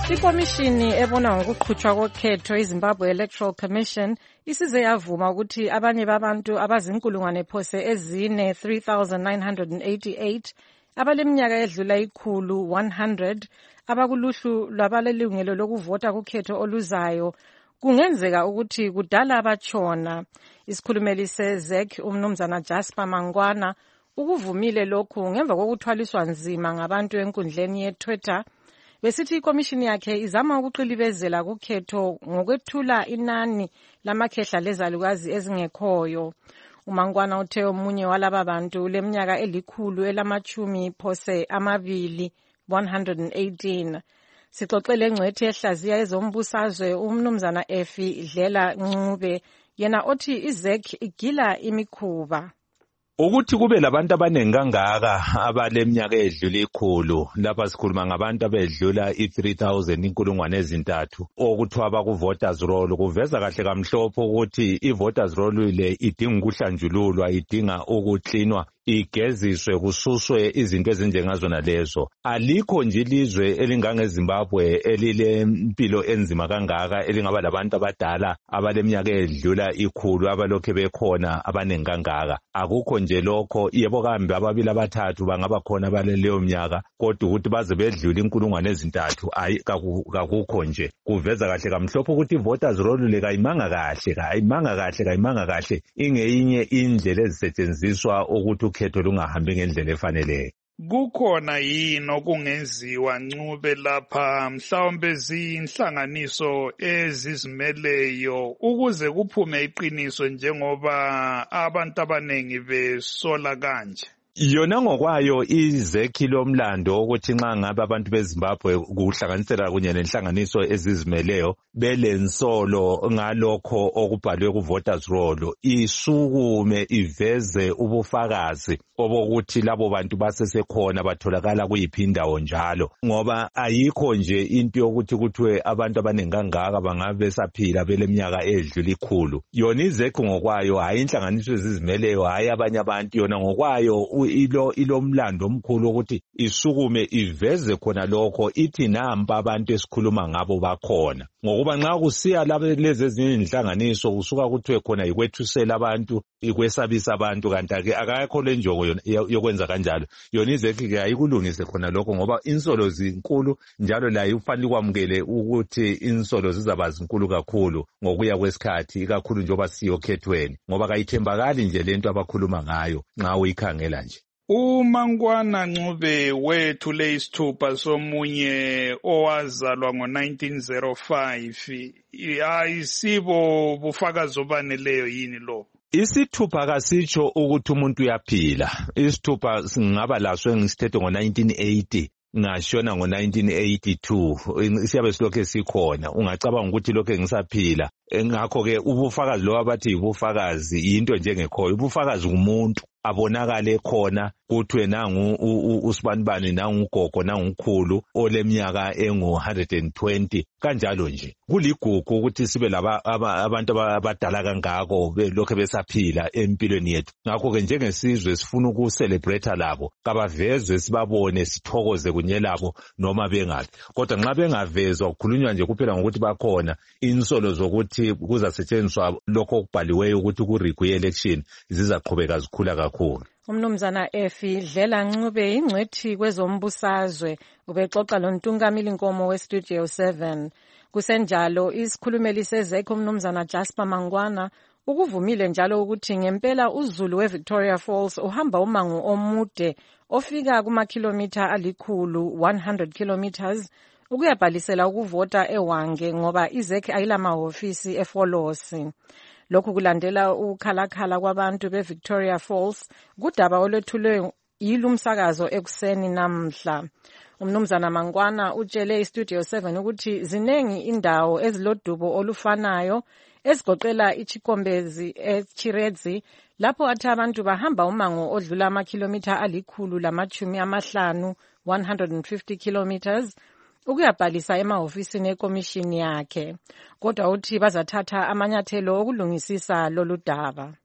Speaker 24: Ikomishini ebona ngokuqhutshwa kokhetho iZimbabwe Electoral Commission isize yavuma ukuthi abanye babantu abazinkulungwane phose ezine 3,988 abaleminyaka edlula 100 abakuluhlu lwabalelungelo lokuvota kukhetho oluzayo kungenzeka ukuthi kudala abatshona. Isikhulumeli seZEC umnumzana Jasper Mangwana ukuvumile lokhu ngemva kokuthwaliswa nzima ngabantu enkundleni yeTwitter. Besithi ikomishini yakhe izama ukuqilibezela kukhetho ngokwethula inani lamakhehla lezalukazi ezingekhoyo. uMangwana uthe omunye walaba bantu leminyaka elikhulu elamachumi phose amabili 118. Sixoxele ngcwethi ehlaziya ezombusazwe umnumzana Efi Dlela Ncube yena othi iZEC igila imikhuba.
Speaker 12: Ukuthi kube labantu abaningi kangaka abaleminyaka edlula 100 lapha sikhuluma ngabantu abedlula 3,000 inkulungwane ezintathu okuthiwa baku-voters roll kuveza kahle kamhlophe ukuthi i-voters roll le idinga ukuhlanjululwa idinga ukuklinwa igeziswe kususwe izinto ezinjengazona lezo. Alikho nje ilizwe elingangeZimbabwe elilempilo enzima kangaka elingaba labantu abadala abaleminyaka edlula 100 abalokhe bekhona abaningi kangaka. Akukho nje lokho, yebo kambe ababili abathathu bangaba khona baleleyo minyaka kodwa ukuthi baze bedlule inkulungwane ezintathu akukho nje. Kuveza kahle kamhlophe ukuthi i-voters roll le kayimanga kahle ingeyinye indlela ezisetshenziswa ukuthi ukhetho lungahambi ngendlela efaneleyo.
Speaker 7: Kukhona yini okungenziwa Ncube lapha mhlawumbe zinhlanganiso ezizimeleyo ukuze kuphume iqiniso njengoba abantu abanengi besola kanje?
Speaker 12: Yona ngokwayo iZEC lomlando ukuthi nxa ngabe abantu beZimbabwe kuhlanganisela kunye nenhlanganiso ezizimeleyo belensolo ngalokho okubhalwe ku-voters roll isukume iveze ubufakazi obokuthi labo bantu basesekhona batholakala kuyiphi indawo njalo, ngoba ayikho nje into yokuthi kuthiwe abantu abaningi kangaka bangabe besaphila beleminyaka edlula 100. Yona iZEC ngokwayo hayi inhlanganiso ezizimeleyo hayi abanye abantu, yona ngokwayo ilomlando omkhulu ukuthi isukume iveze khona lokho ithi nampa abantu esikhuluma ngabo bakhona, ngokuba nxa kusiya lezi ezinye inhlanganiso kusuka kuthiwe khona ikwethusela abantu ikwesabisa abantu kanti akakho le njongo yokwenza kanjalo. Yona iZEC ayikulungise khona lokho ngoba insolo zinkulu njalo layo ufanele kwamukele ukuthi insolo zizaba zinkulu kakhulu ngokuya kwesikhathi ikakhulu njengoba siyokhethweni, ngoba kayithembakali nje lento abakhuluma ngayo nxa uyikhangela nje.
Speaker 7: uMangwana Ncube wethule isithupha somunye owazalwa ngo-1905 ayisibo bufakazi obaneleyo yini lo?
Speaker 12: Isithupha kasitsho ukuthi umuntu uyaphila. Isithupha singaba laso engisithethe ngo-1980 ngashona ngo-1982 siyabe silokhe sikhona, ungacabanga ukuthi lokhe ngisaphila. Ngakho-ke ubufakazi lo abathi ibufakazi yinto njengekhoyo. Ubufakazi kumuntu abonakale khona kuthiwe nangu usibanibani nangugogo nangukhulu oleminyaka engu-120 kanjalo nje. Kuligugu ukuthi sibe abantu abadala kangako belokhe besaphila empilweni yethu. Ngakho-ke njengesizwe sifuna ukucelebrate labo, kabavezwe sibabone sithokoze kunye labo noma bengabi. Kodwa nxa bengavezwa kukhulunywa nje kuphela ngokuthi bakhona, insolo zokuthi kuzasetshenziswa lokho okubhaliweyo ukuthi ku-rig election zizaqhubeka zikhula kakhulu.
Speaker 24: Umnumzana Efi Dlela Ncube ingcwethi kwezombusazwe ubexoxa lontungamili Nkomo weStudio 7. Kusenjalo isikhulumeli seZEC umnumzana Jasper Mangwana ukuvumile njalo ukuthi ngempela uZulu weVictoria Falls uhamba umango omude ofika kumakhilomitha alikhulu 100 kilometers ukuyabhalisela ukuvota eWange ngoba iZEC ayilamahofisi eFolosi. Lokhu kulandela ukhalakhala kwabantu beVictoria Falls kudaba olwethulwe yilumsakazo ekuseni namhla. Umnumzana Mangwana utshele iStudio 7 ukuthi zinengi indawo ezilodubo olufanayo ezigoqela iChikombezi eChiredzi lapho athi abantu bahamba umango odlula amakhilomitha alikhulu lamachumi amahlanu 150 kilometers ukuyabhalisa emahofisini ekomishini yakhe, kodwa uthi bazathatha amanyathelo okulungisisa lolu daba.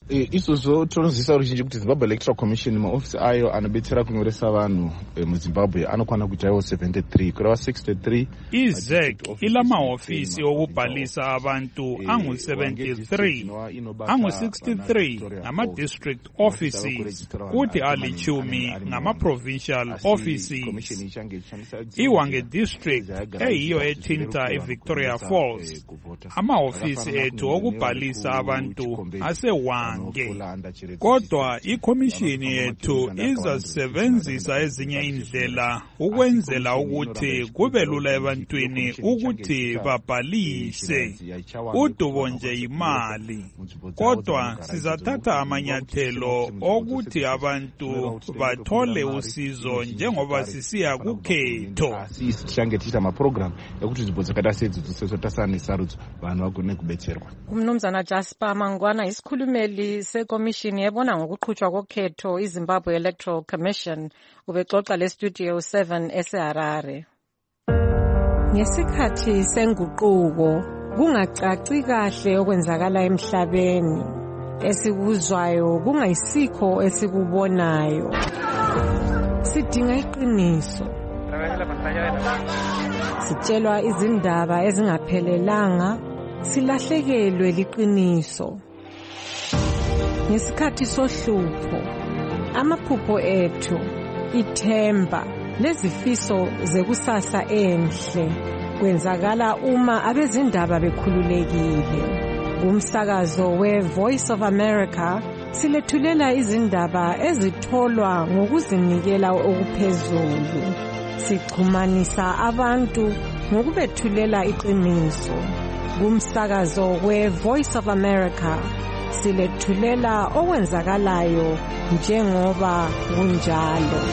Speaker 13: Izvozvo tonozivisa ruzhinji kuti Zimbabwe Electoral Commission maofisi ayo anobetsera kunyoresa vanhu muZimbabwe anokwana kuitaiwo 73 kureva 63.
Speaker 7: IZEC ila maofisi okubhalisa abantu angu-73 angu-63 ngama-district offices kuthi alichumi ngama-provincial offices. IWange district eyiyo ethinta iVictoria Falls. Amaofisi ethu okubhalisa abantu aseWange. Kodwa ikhomishini yethu izasebenzisa ezinye indlela ukwenzela ukuthi kube lula ebantwini ukuthi babhalise. Udubo nje imali. Kodwa sizathatha amanyathelo okuthi abantu bathole usizo njengoba sisiya kukhetho.
Speaker 13: Sihlangetisa amaprogram ekuthi zibo zakada sedzidziso tasana isarudzo vanhu vagone kubetserwa.
Speaker 24: Umnumzana Jasper Mangwana isikhulumeli sekomishini ebona ngokuqhutshwa kokhetho iZimbabwe Electoral Commission ubexoxa leStudio 7 eseHarare. Ngesikhathi senguquko kungacaci kahle okwenzakala emhlabeni, esikuzwayo kungayisikho esikubonayo. Sidinga iqiniso. Sitshelwa izindaba ezingaphelelanga, silahlekelwe liqiniso. Ngesikhathi sohlupho, amaphupho ethu, ithemba, lezifiso zekusasa enhle kwenzakala uma abezindaba bekhululekile. Umsakazo we-Voice of America silethulela izindaba ezitholwa ngokuzinikela okuphezulu. Sichumanisa abantu ngokubethulela iqiniso. Umsakazo we-Voice of America silethulela okwenzakalayo njengoba kunjalo.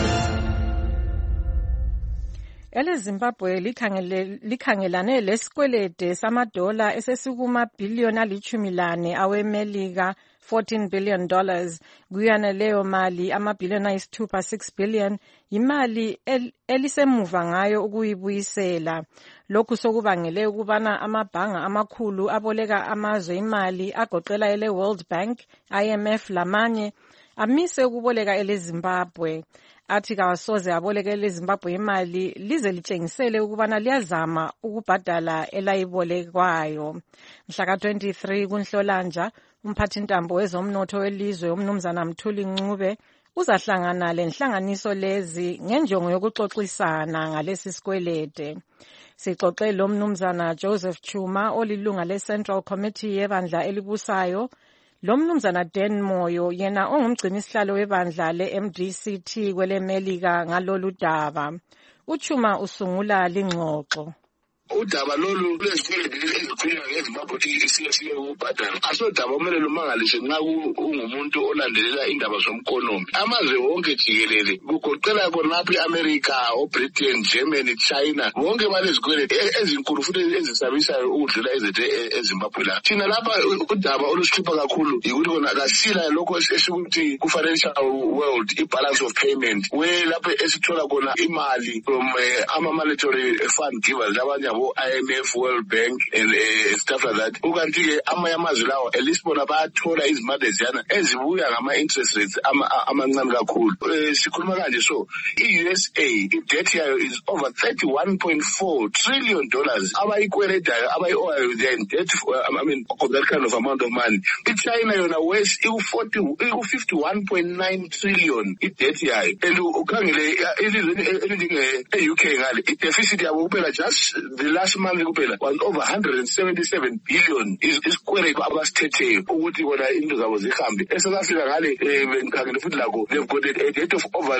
Speaker 24: EleZimbabwe likhangelane lesikwelede samadola esesikuma billion ali-14 aweMelika $14 billion kuyana leyo mali amabhillion ayisithupha 6 billion imali elisemuva ngayo ukuyibuyisela. Lokhu sokubangele ukubana amabhanga amakhulu aboleka amazwe imali agoqela ele World Bank, IMF lamanye amise ukuboleka eleZimbabwe. Athi kawasoze aboleka eleZimbabwe imali lize litshengisele ukubana liyazama ukubhadala elayibolekwayo. Mhla ka-23 kuNhlolanja umphathintambo wezomnotho welizwe umnumzana Mthuli Ncube uzahlangana lenhlanganiso lezi ngenjongo yokuxoxisana ngalesi sikwelede. Sixoxe lo mnumzana Joseph Chuma olilunga le-Central Committee yebandla elibusayo, lo mnumzana Dan Moyo yena ongumgcinisihlalo webandla le-MDCT kweleMelika ngalolu daba. Uchuma usungula lingxoxo.
Speaker 14: Udaba lolu lwezikweledi ezikhulunywa ngeZimbabwe isiyesiye ukubhadala asodaba okumele lumangaliswe nxa ungumuntu olandelela indaba zomkonomi. Amazwe wonke jikelele kugoqela khonapha i-America, oBritain, Germany, China, bonke balezikweledi ezinkulu futhi ezisabisayo ukudlula ezethu eZimbabwe la. Thina lapha udaba olusihlupha kakhulu yikuthi kona kasila lokho esikuthi ku-financial world i-balance of payment lapho esithola khona imali from ama-monetary fund givers abanye IMF, World Bank, and stuff like that. Ukanti amanye amazwe lawo elisibona bayathola izimali eziyana ezibuya ngama-interest rates amancane kakhulu. Sikhuluma kanje so i-USA i-debt yayo is over $31.4 trillion abayikweledayo abayi-owayo they are in debt of that kind of amount of money. I-China yona west iku-51.9 trillion i-debt yayo, and ukhangele elizweni e-UK ngale i-deficit yabo kuphela just the last month kuphela was over 177 billion isikweleti abasithethe ukuthi bona into zabo zihambe. eSouth Africa ngale bengikhangele futhi lakho they've got a debt of over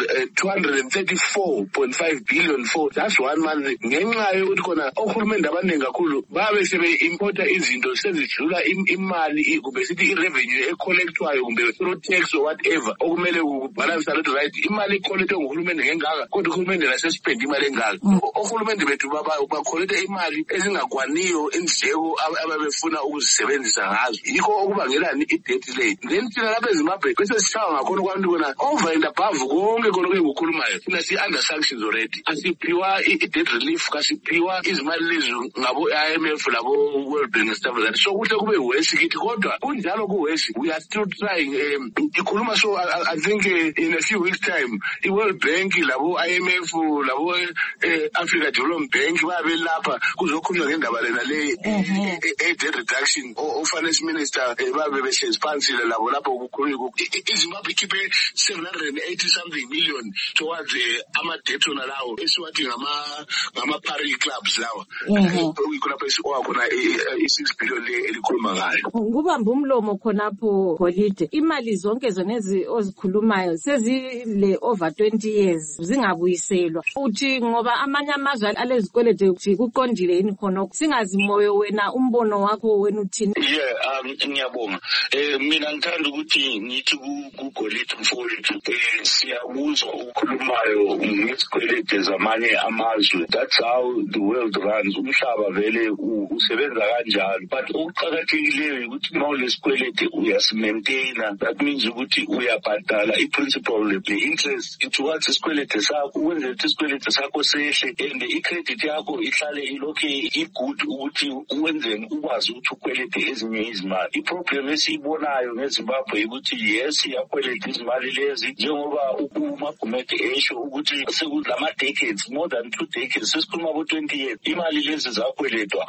Speaker 14: 234.5 billion for just 1 month ngenxa yokuthi khona ohulumende abaningi kakhulu babe sebe-importa izinto sezijula imali kumbe sithi i-revenue ecollectwayo kumbe through tax or whatever okumele kubalansa lethu right imali ecollectwe nguhulumende ngengaka kodwa uhulumende lasespend imali engaka. Ohulumende bethu bakholeta bathethe imali ezingakwaniyo indleko ababefuna ukuzisebenzisa ngazo. Yikho okubangelani i-debt rate. Then thina lapha eZimbabwe bese sishawa ngakhona kwabantu kona over and above konke khona okukhulumayo. Thina si-under sanctions already. Asiphiwa i-debt relief, kasiphiwa izimali lezi ngabo IMF labo World Bank stuff like that. So kuhle kube worse kithi kodwa kunjalo ku-worse. We are still trying. Ikhuluma so I think in a few weeks time i-World Bank labo IMF labo Africa Development Bank babe lapha kuzokhulunywa ngendaba lena le debt reduction finance minister babe behlezi phansi labo lapho kukhulunywa iZimbabwe ikhiphe 780 something million towards ama-debt ona lawo esiwathi ngama-party clubs lawa kulapho esiwakhona i-6 billion le elikhuluma ngayo.
Speaker 24: Kubamba umlomo khonapho Golide, imali zonke zonezi ozikhulumayo sezile over 20 years zingabuyiselwa. Uthi ngoba amanye amazwe alezikwelede ukuthi kuqondile yini khona singazimoyo wena umbono wakho wena uthini?
Speaker 14: Ngiyabonga. Mina ngithanda ukuthi ngithi kuGolide mfowethu siyabuzwa ukukhulumayo ngesikwelede zamanye amazwe. That's how the world runs. Umhlaba vele usebenza kanjalo. But okuqakathekileyo ukuthi uma ulesikwelede uyasimaintaina. That means ukuthi uyabhadala i-principal the interest towards isikwelede sakho ukwenzela ukuthi isikwelede sakho sehle and i-credit yakho ihlale ilokhu i-good ukuthi uwenzeni ukwazi ukuthi ukwelede ezinye izimali. I-problem esiyibonayo ngeZimbabwe ukuthi yes iyakweleda izimali lezi njengoba uMagumede esho ukuthi sekulama-decades more than 2 decades sesikhuluma abo-20 years imali lezi zakweledwa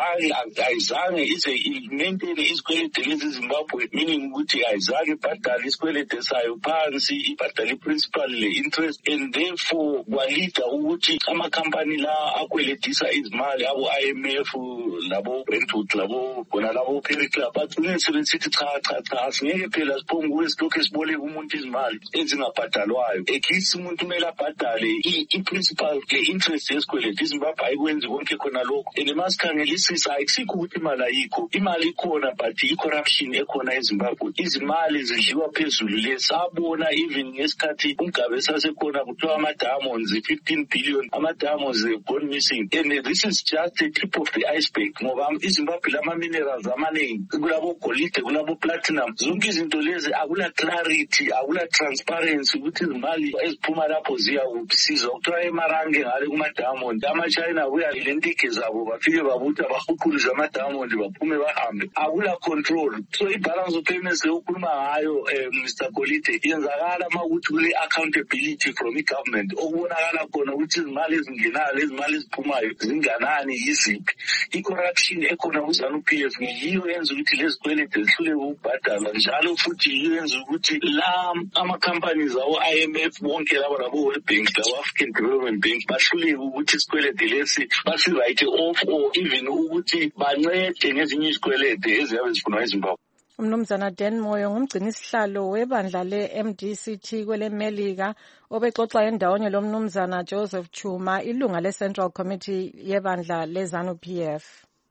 Speaker 14: ayizange ize i-maintaine isikwelede lezi eZimbabwe, meaning ukuthi ayizange ibhadale isikwelede sayo phansi ibhadale i-principal le-interest and therefore kwalida ukuthi amakhampani la akweledisa izimali abo-IMF labo Brentwood labo bona labo Perry Club bagcine sebesithi cha singeke phela siphonguwe silokhu siboleka umuntu izimali ezingabhadalwayo. Ekisi umuntu kumele abhadale i-principal le-interest yesikwelede. iZimbabwe ayikwenzi konke khona lokho and masikhangelisisa ayisikho ukuthi imali ayikho, imali ikhona but i-corruption ekhona eZimbabwe. Izimali zidliwa phezulu lesabona even ngesikhathi uMgabe esasekhona kuthiwa ama-diamonds 15 billion ama-diamonds gone missing and this is just the tip of the iceberg ngoba iZimbabwe lama-minerals amaningi kulabo golide kulabo platinum zonke izinto lezi akula clarity akula transparency ukuthi izimali eziphuma lapho ziya kuphi. Sizwa kuthiwa eMarange ngale kuma-diamond ama-China buya lentike zabo bafike babutha bahuquluze ama-diamond baphume bahambe, akula control. So i-balance of payments le ukhuluma ngayo Mr. Golide yenzakala uma ukuthi kule accountability from i-government okubonakala khona ukuthi izimali ezingenayo lezimali eziphumayo zinganani yiziphi. I-corruption ekhona ku-ZANU-PF yiyo yenza ukuthi lezi kwelede zihluleke ukubhadala njalo futhi yiyo yenza ukuthi la ama-companies awo-IMF bonke laba nabo-World Bank labo-African Development Bank bahluleke ukuthi isikwelede lesi basi-write off or even ukuthi bancede ngezinye izikwelede eziyabe zifunwa eZimbabwe.
Speaker 24: Umnumzana Dan Moyo ngumgcini isihlalo webandla le-MDCT kweleMelika obexoxa endawonye lomnumzana Joseph Chuma ilunga le-Central Committee yebandla le-ZANU-PF.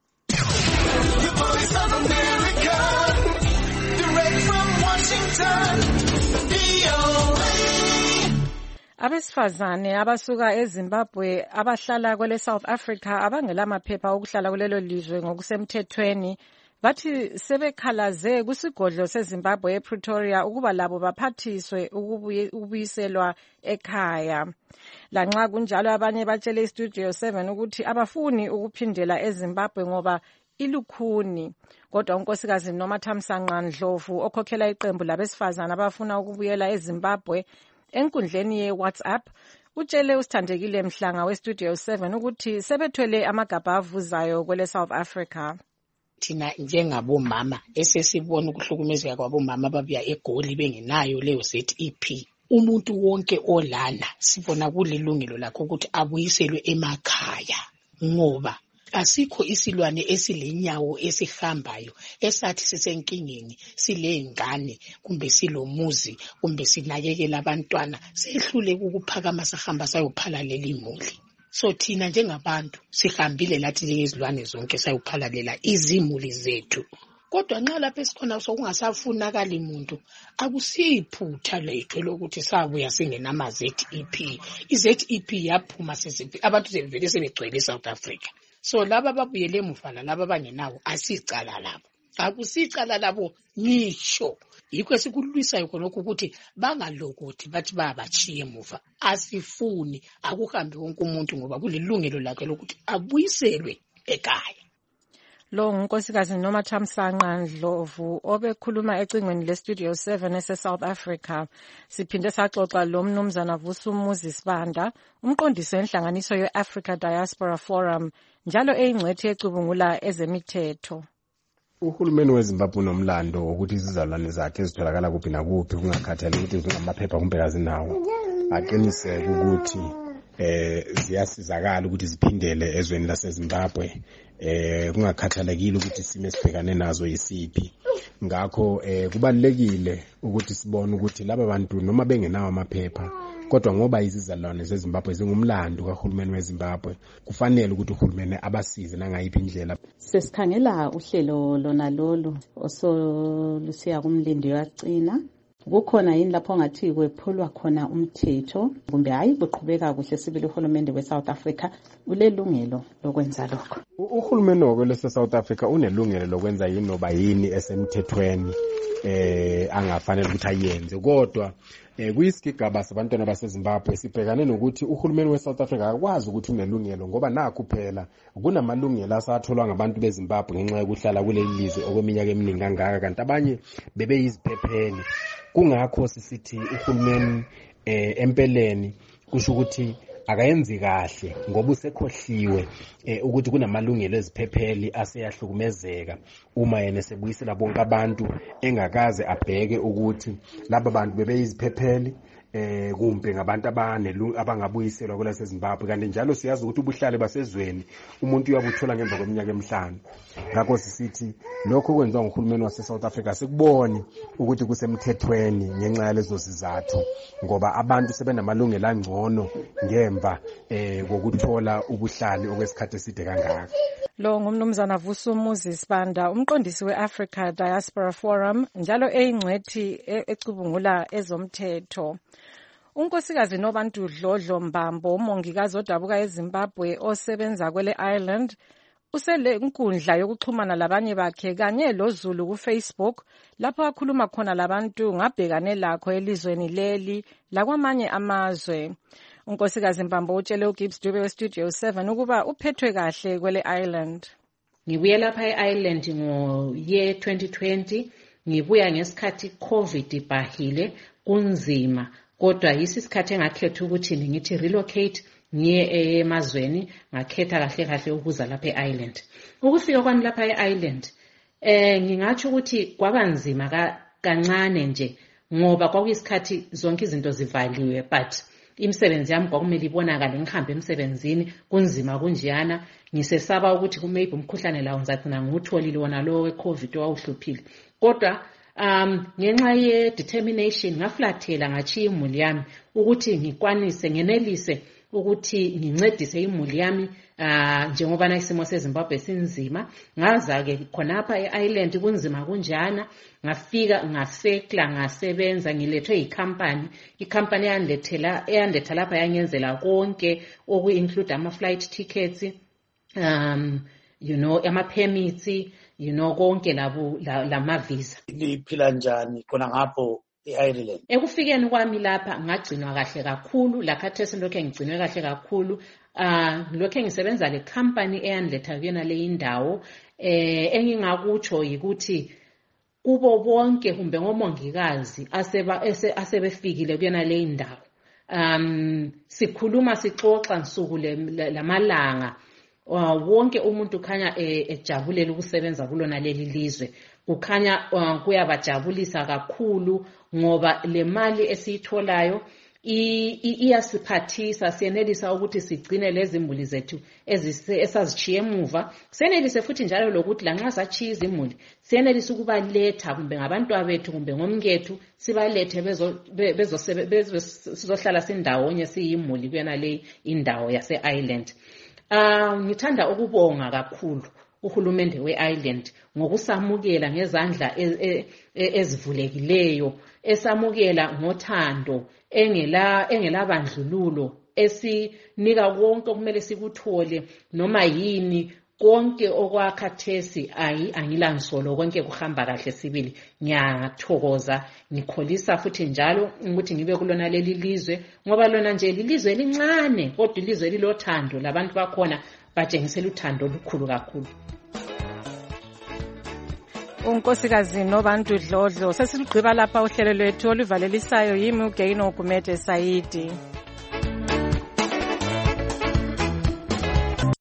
Speaker 24: Abesifazane abasuka eZimbabwe abahlala kwele South Africa abangela maphepha okuhlala kulelo lizwe ngokusemthethweni bathi sebekhalaze kusigodlo seZimbabwe ePretoria ukuba labo baphathiswe ukubuyiselwa ekhaya. Lanxa kunjalo abanye batshele iStudio 7 ukuthi abafuni ukuphindela eZimbabwe ngoba ilukhuni. Kodwa unkosikazi Nomathamsanqa Ndlovu okhokhela iqembu labesifazane abafuna ukubuyela eZimbabwe enkundleni ye-WhatsApp utshele uSithandekile Mhlanga weStudio 7 ukuthi sebethwele amagabha avuzayo kwele South Africa.
Speaker 2: Thina njengabomama esesibona ukuhlukumezeka kwabomama ababuya eGoli bengenayo leyo ZEP, umuntu wonke olana sibona kulilungelo lakho ukuthi abuyiselwe emakhaya ngoba asikho isilwane esilenyawo esihambayo esathi sisenkingeni silengane kumbe silomuzi kumbe sinakekela abantwana sehlule ukuphakama sahamba sayophala leli imuli. So thina njengabantu sihambile lathi njengezilwane zonke sayophalalela izimuli zethu. Kodwa nxa lapha esikhona sokungasafunakala umuntu akusiphutha lethu lokuthi sabuya singenama ZEP. iZEP yaphuma abantu sebevele sebegcwele eSouth Africa. So laba babuyele emuva laba bangenawo asicala labo. Akusicala labo ngisho. Yikho esikulwisayo khonokho ukuthi bangalokuthi bathi babachiye emuva. Asifuni akuhambe wonke umuntu ngoba kulilungelo lakhe lokuthi abuyiselwe ekhaya.
Speaker 24: Lo ngunkosikazi Nomathamsanqa Ndlovu obekhuluma ecingweni leStudio 7 ese-South Africa. Siphinde saxoxa lo mnumzana Vusumuzi Sibanda, umqondisi wenhlanganiso ye-Africa Diaspora Forum, njalo eyingcwethi ecubungula ezemithetho.
Speaker 10: Uhulumeni weZimbabwe unomlando wokuthi izizalwane zakhe zitholakala kuphi nakuphi kungakhathaleki ukuthi zingamaphepha kumbe kazinawo. Aqiniseke ukuthi ziyasizakala ukuthi ziphindele ezweni laseZimbabwe kungakhathalekile ukuthi isimo esibhekane nazo yisiphi. Ngakho kubalekile ukuthi sibone ukuthi laba bantu noma bengenawo amaphepha kodwa ngoba izizalwane zeZimbabwe zingumlando kahulumeni weZimbabwe kufanele ukuthi uhulumeni abasize nangayiphi indlela.
Speaker 23: Sesikhangela uhlelo lona lolu osolusiya kumlindi wacina. Kukhona yini lapho ngathi kwepholwa khona umthetho kumbe hayi beqhubeka kuhle sibili uhulumende weSouth Africa ulelungelo lokwenza lokho?
Speaker 10: Uhulumeni wakwelese South Africa unelungelo lokwenza yini noba yini esemthethweni angafanele ukuthi ayenze, kodwa kuyisigigaba sabantwana baseZimbabwe sibhekane nokuthi uhulumeni weSouth Africa akwazi ukuthi unelungelo ngoba nakho phela kunamalungelo asatholwa ngabantu beZimbabwe ngenxa yokuhlala kuleli lizwe okweminyaka eminingi kangaka, kanti abanye bebeyiziphepheli. Kungakho sisithi uhulumeni empeleni kusho ukuthi akayenzi kahle ngoba usekhohliwe ukuthi kunamalungelo eziphepheli aseyahlukumezeka uma yena sebuyisela bonke abantu engakaze abheke ukuthi laba bantu bebeyiziphepheli kumbe ngabantu abangabuyiselwa kwelase Zimbabwe. Kanti njalo siyazi ukuthi ubuhlale basezweni umuntu uyabuthola ngemva kweminyaka emihlanu. Ngakho sisithi lokho kwenziwa nguhulumeni wase-South Africa sikuboni ukuthi kusemthethweni ngenxa yalezo zizathu ngoba abantu sebenamalungelo angcono ngemva kokuthola ubuhlali okwesikhathi eside kangaka.
Speaker 24: Lo ngumnumzana Vusumuzi Sibanda, umqondisi we-Africa Diaspora Forum, njalo eyingcwethi ecubungula ezomthetho. Unkosikazi Nobantu Dlodlo Mbambo, umongikazi odabuka eZimbabwe osebenza kwele Ireland, usele inkundla yokuxhumana labanye bakhe kanye loZulu kuFacebook lapho akhuluma khona labantu ngabhekane lakho elizweni leli lakwamanye amazwe. Unkosikazi Mbambo utshele uGibbs Dube weStudio 7 ukuba uphethwe kahle kwele Ireland.
Speaker 15: Ngibuye lapha eIreland ngo-year 2020, ngibuya ngesikhathi COVID ibhahile kunzima, kodwa yisikhathi engakhetha ukuthi ngithi relocate ngiye emazweni, ngakhetha kahle kahle ukuza lapha eIreland. Ukufika kwami lapha eIreland ngingathi ukuthi kwabanzima kancane nje ngoba kwakuyisikhathi zonke izinto zivaliwe, but imisebenzi yami kwakumele ibonakale ngihambe emsebenzini kunzima kunjiyana, ngisesaba ukuthi maybe umkhuhlane lawo ngizagcina ngiwutholile wona lo weCovid owawuhluphile. Kodwa ngenxa ye-determination ngaflathela ngachiya imuli yami ukuthi ngikwanise ngenelise ukuthi ngincedise imuli yami njengoba isimo seZimbabwe sinzima. Ngaza-ke khonapha e-Ireland kunzima kunjana, ngafika ngasekla ngasebenza, ngilethwe ikhampani eyandetha lapha yangenzela konke oku-include ama-flight tickets, ama-permits, konke lama-visa.
Speaker 16: Liphila njani khona ngapho e-Ireland?
Speaker 15: Ekufikeni kwami lapha ngagcinwa kahle kakhulu, lakhathesi lokho ngigcinwe kahle kakhulu. Lokho ngisebenza le company eyandiletha kuyona le indawo. Engingakutsho yikuthi kubo bonke kumbe ngomongikazi asebefikile kuyona le indawo, sikhuluma sixoxa nsuku lamalanga, wonke umuntu khanya ejabulela ukusebenza kulona leli lizwe. Kukhanya kuyabajabulisa kakhulu ngoba le mali esiyitholayo iyasiphathisa, siyenelisa ukuthi sigcine lezi imuli zethu esazichiye emuva. Siyenelise futhi njalo lokuthi lanxa sachiya izimuli siyenelisa ukubaletha kumbe ngabantwana bethu kumbe ngomkethu sibalethe bezohlala sindawonye siyimuli kuyona le indawo yase-Ireland. Ngithanda ukubonga kakhulu uhulumende we-Ireland ngokusamukela ngezandla ezivulekileyo, esamukela ngothando, engela bandlululo, esinika konke okumele sikuthole noma yini konke okwakhathesi angilansolo konke kuhamba kahle sibili. Ngiyathokoza ngikholisa futhi njalo ukuthi ngibe kulona leli lizwe ngoba lona nje lilizwe elincane kodwa ilizwe elilothando labantu bakhona batshengisela uthando olukhulu kakhulu.
Speaker 24: unkosikazi Nobantu Dlodlo, sesilugqiba lapha uhlelo lwethu oluvalelisayo yimi uGaino Gumede Saidi.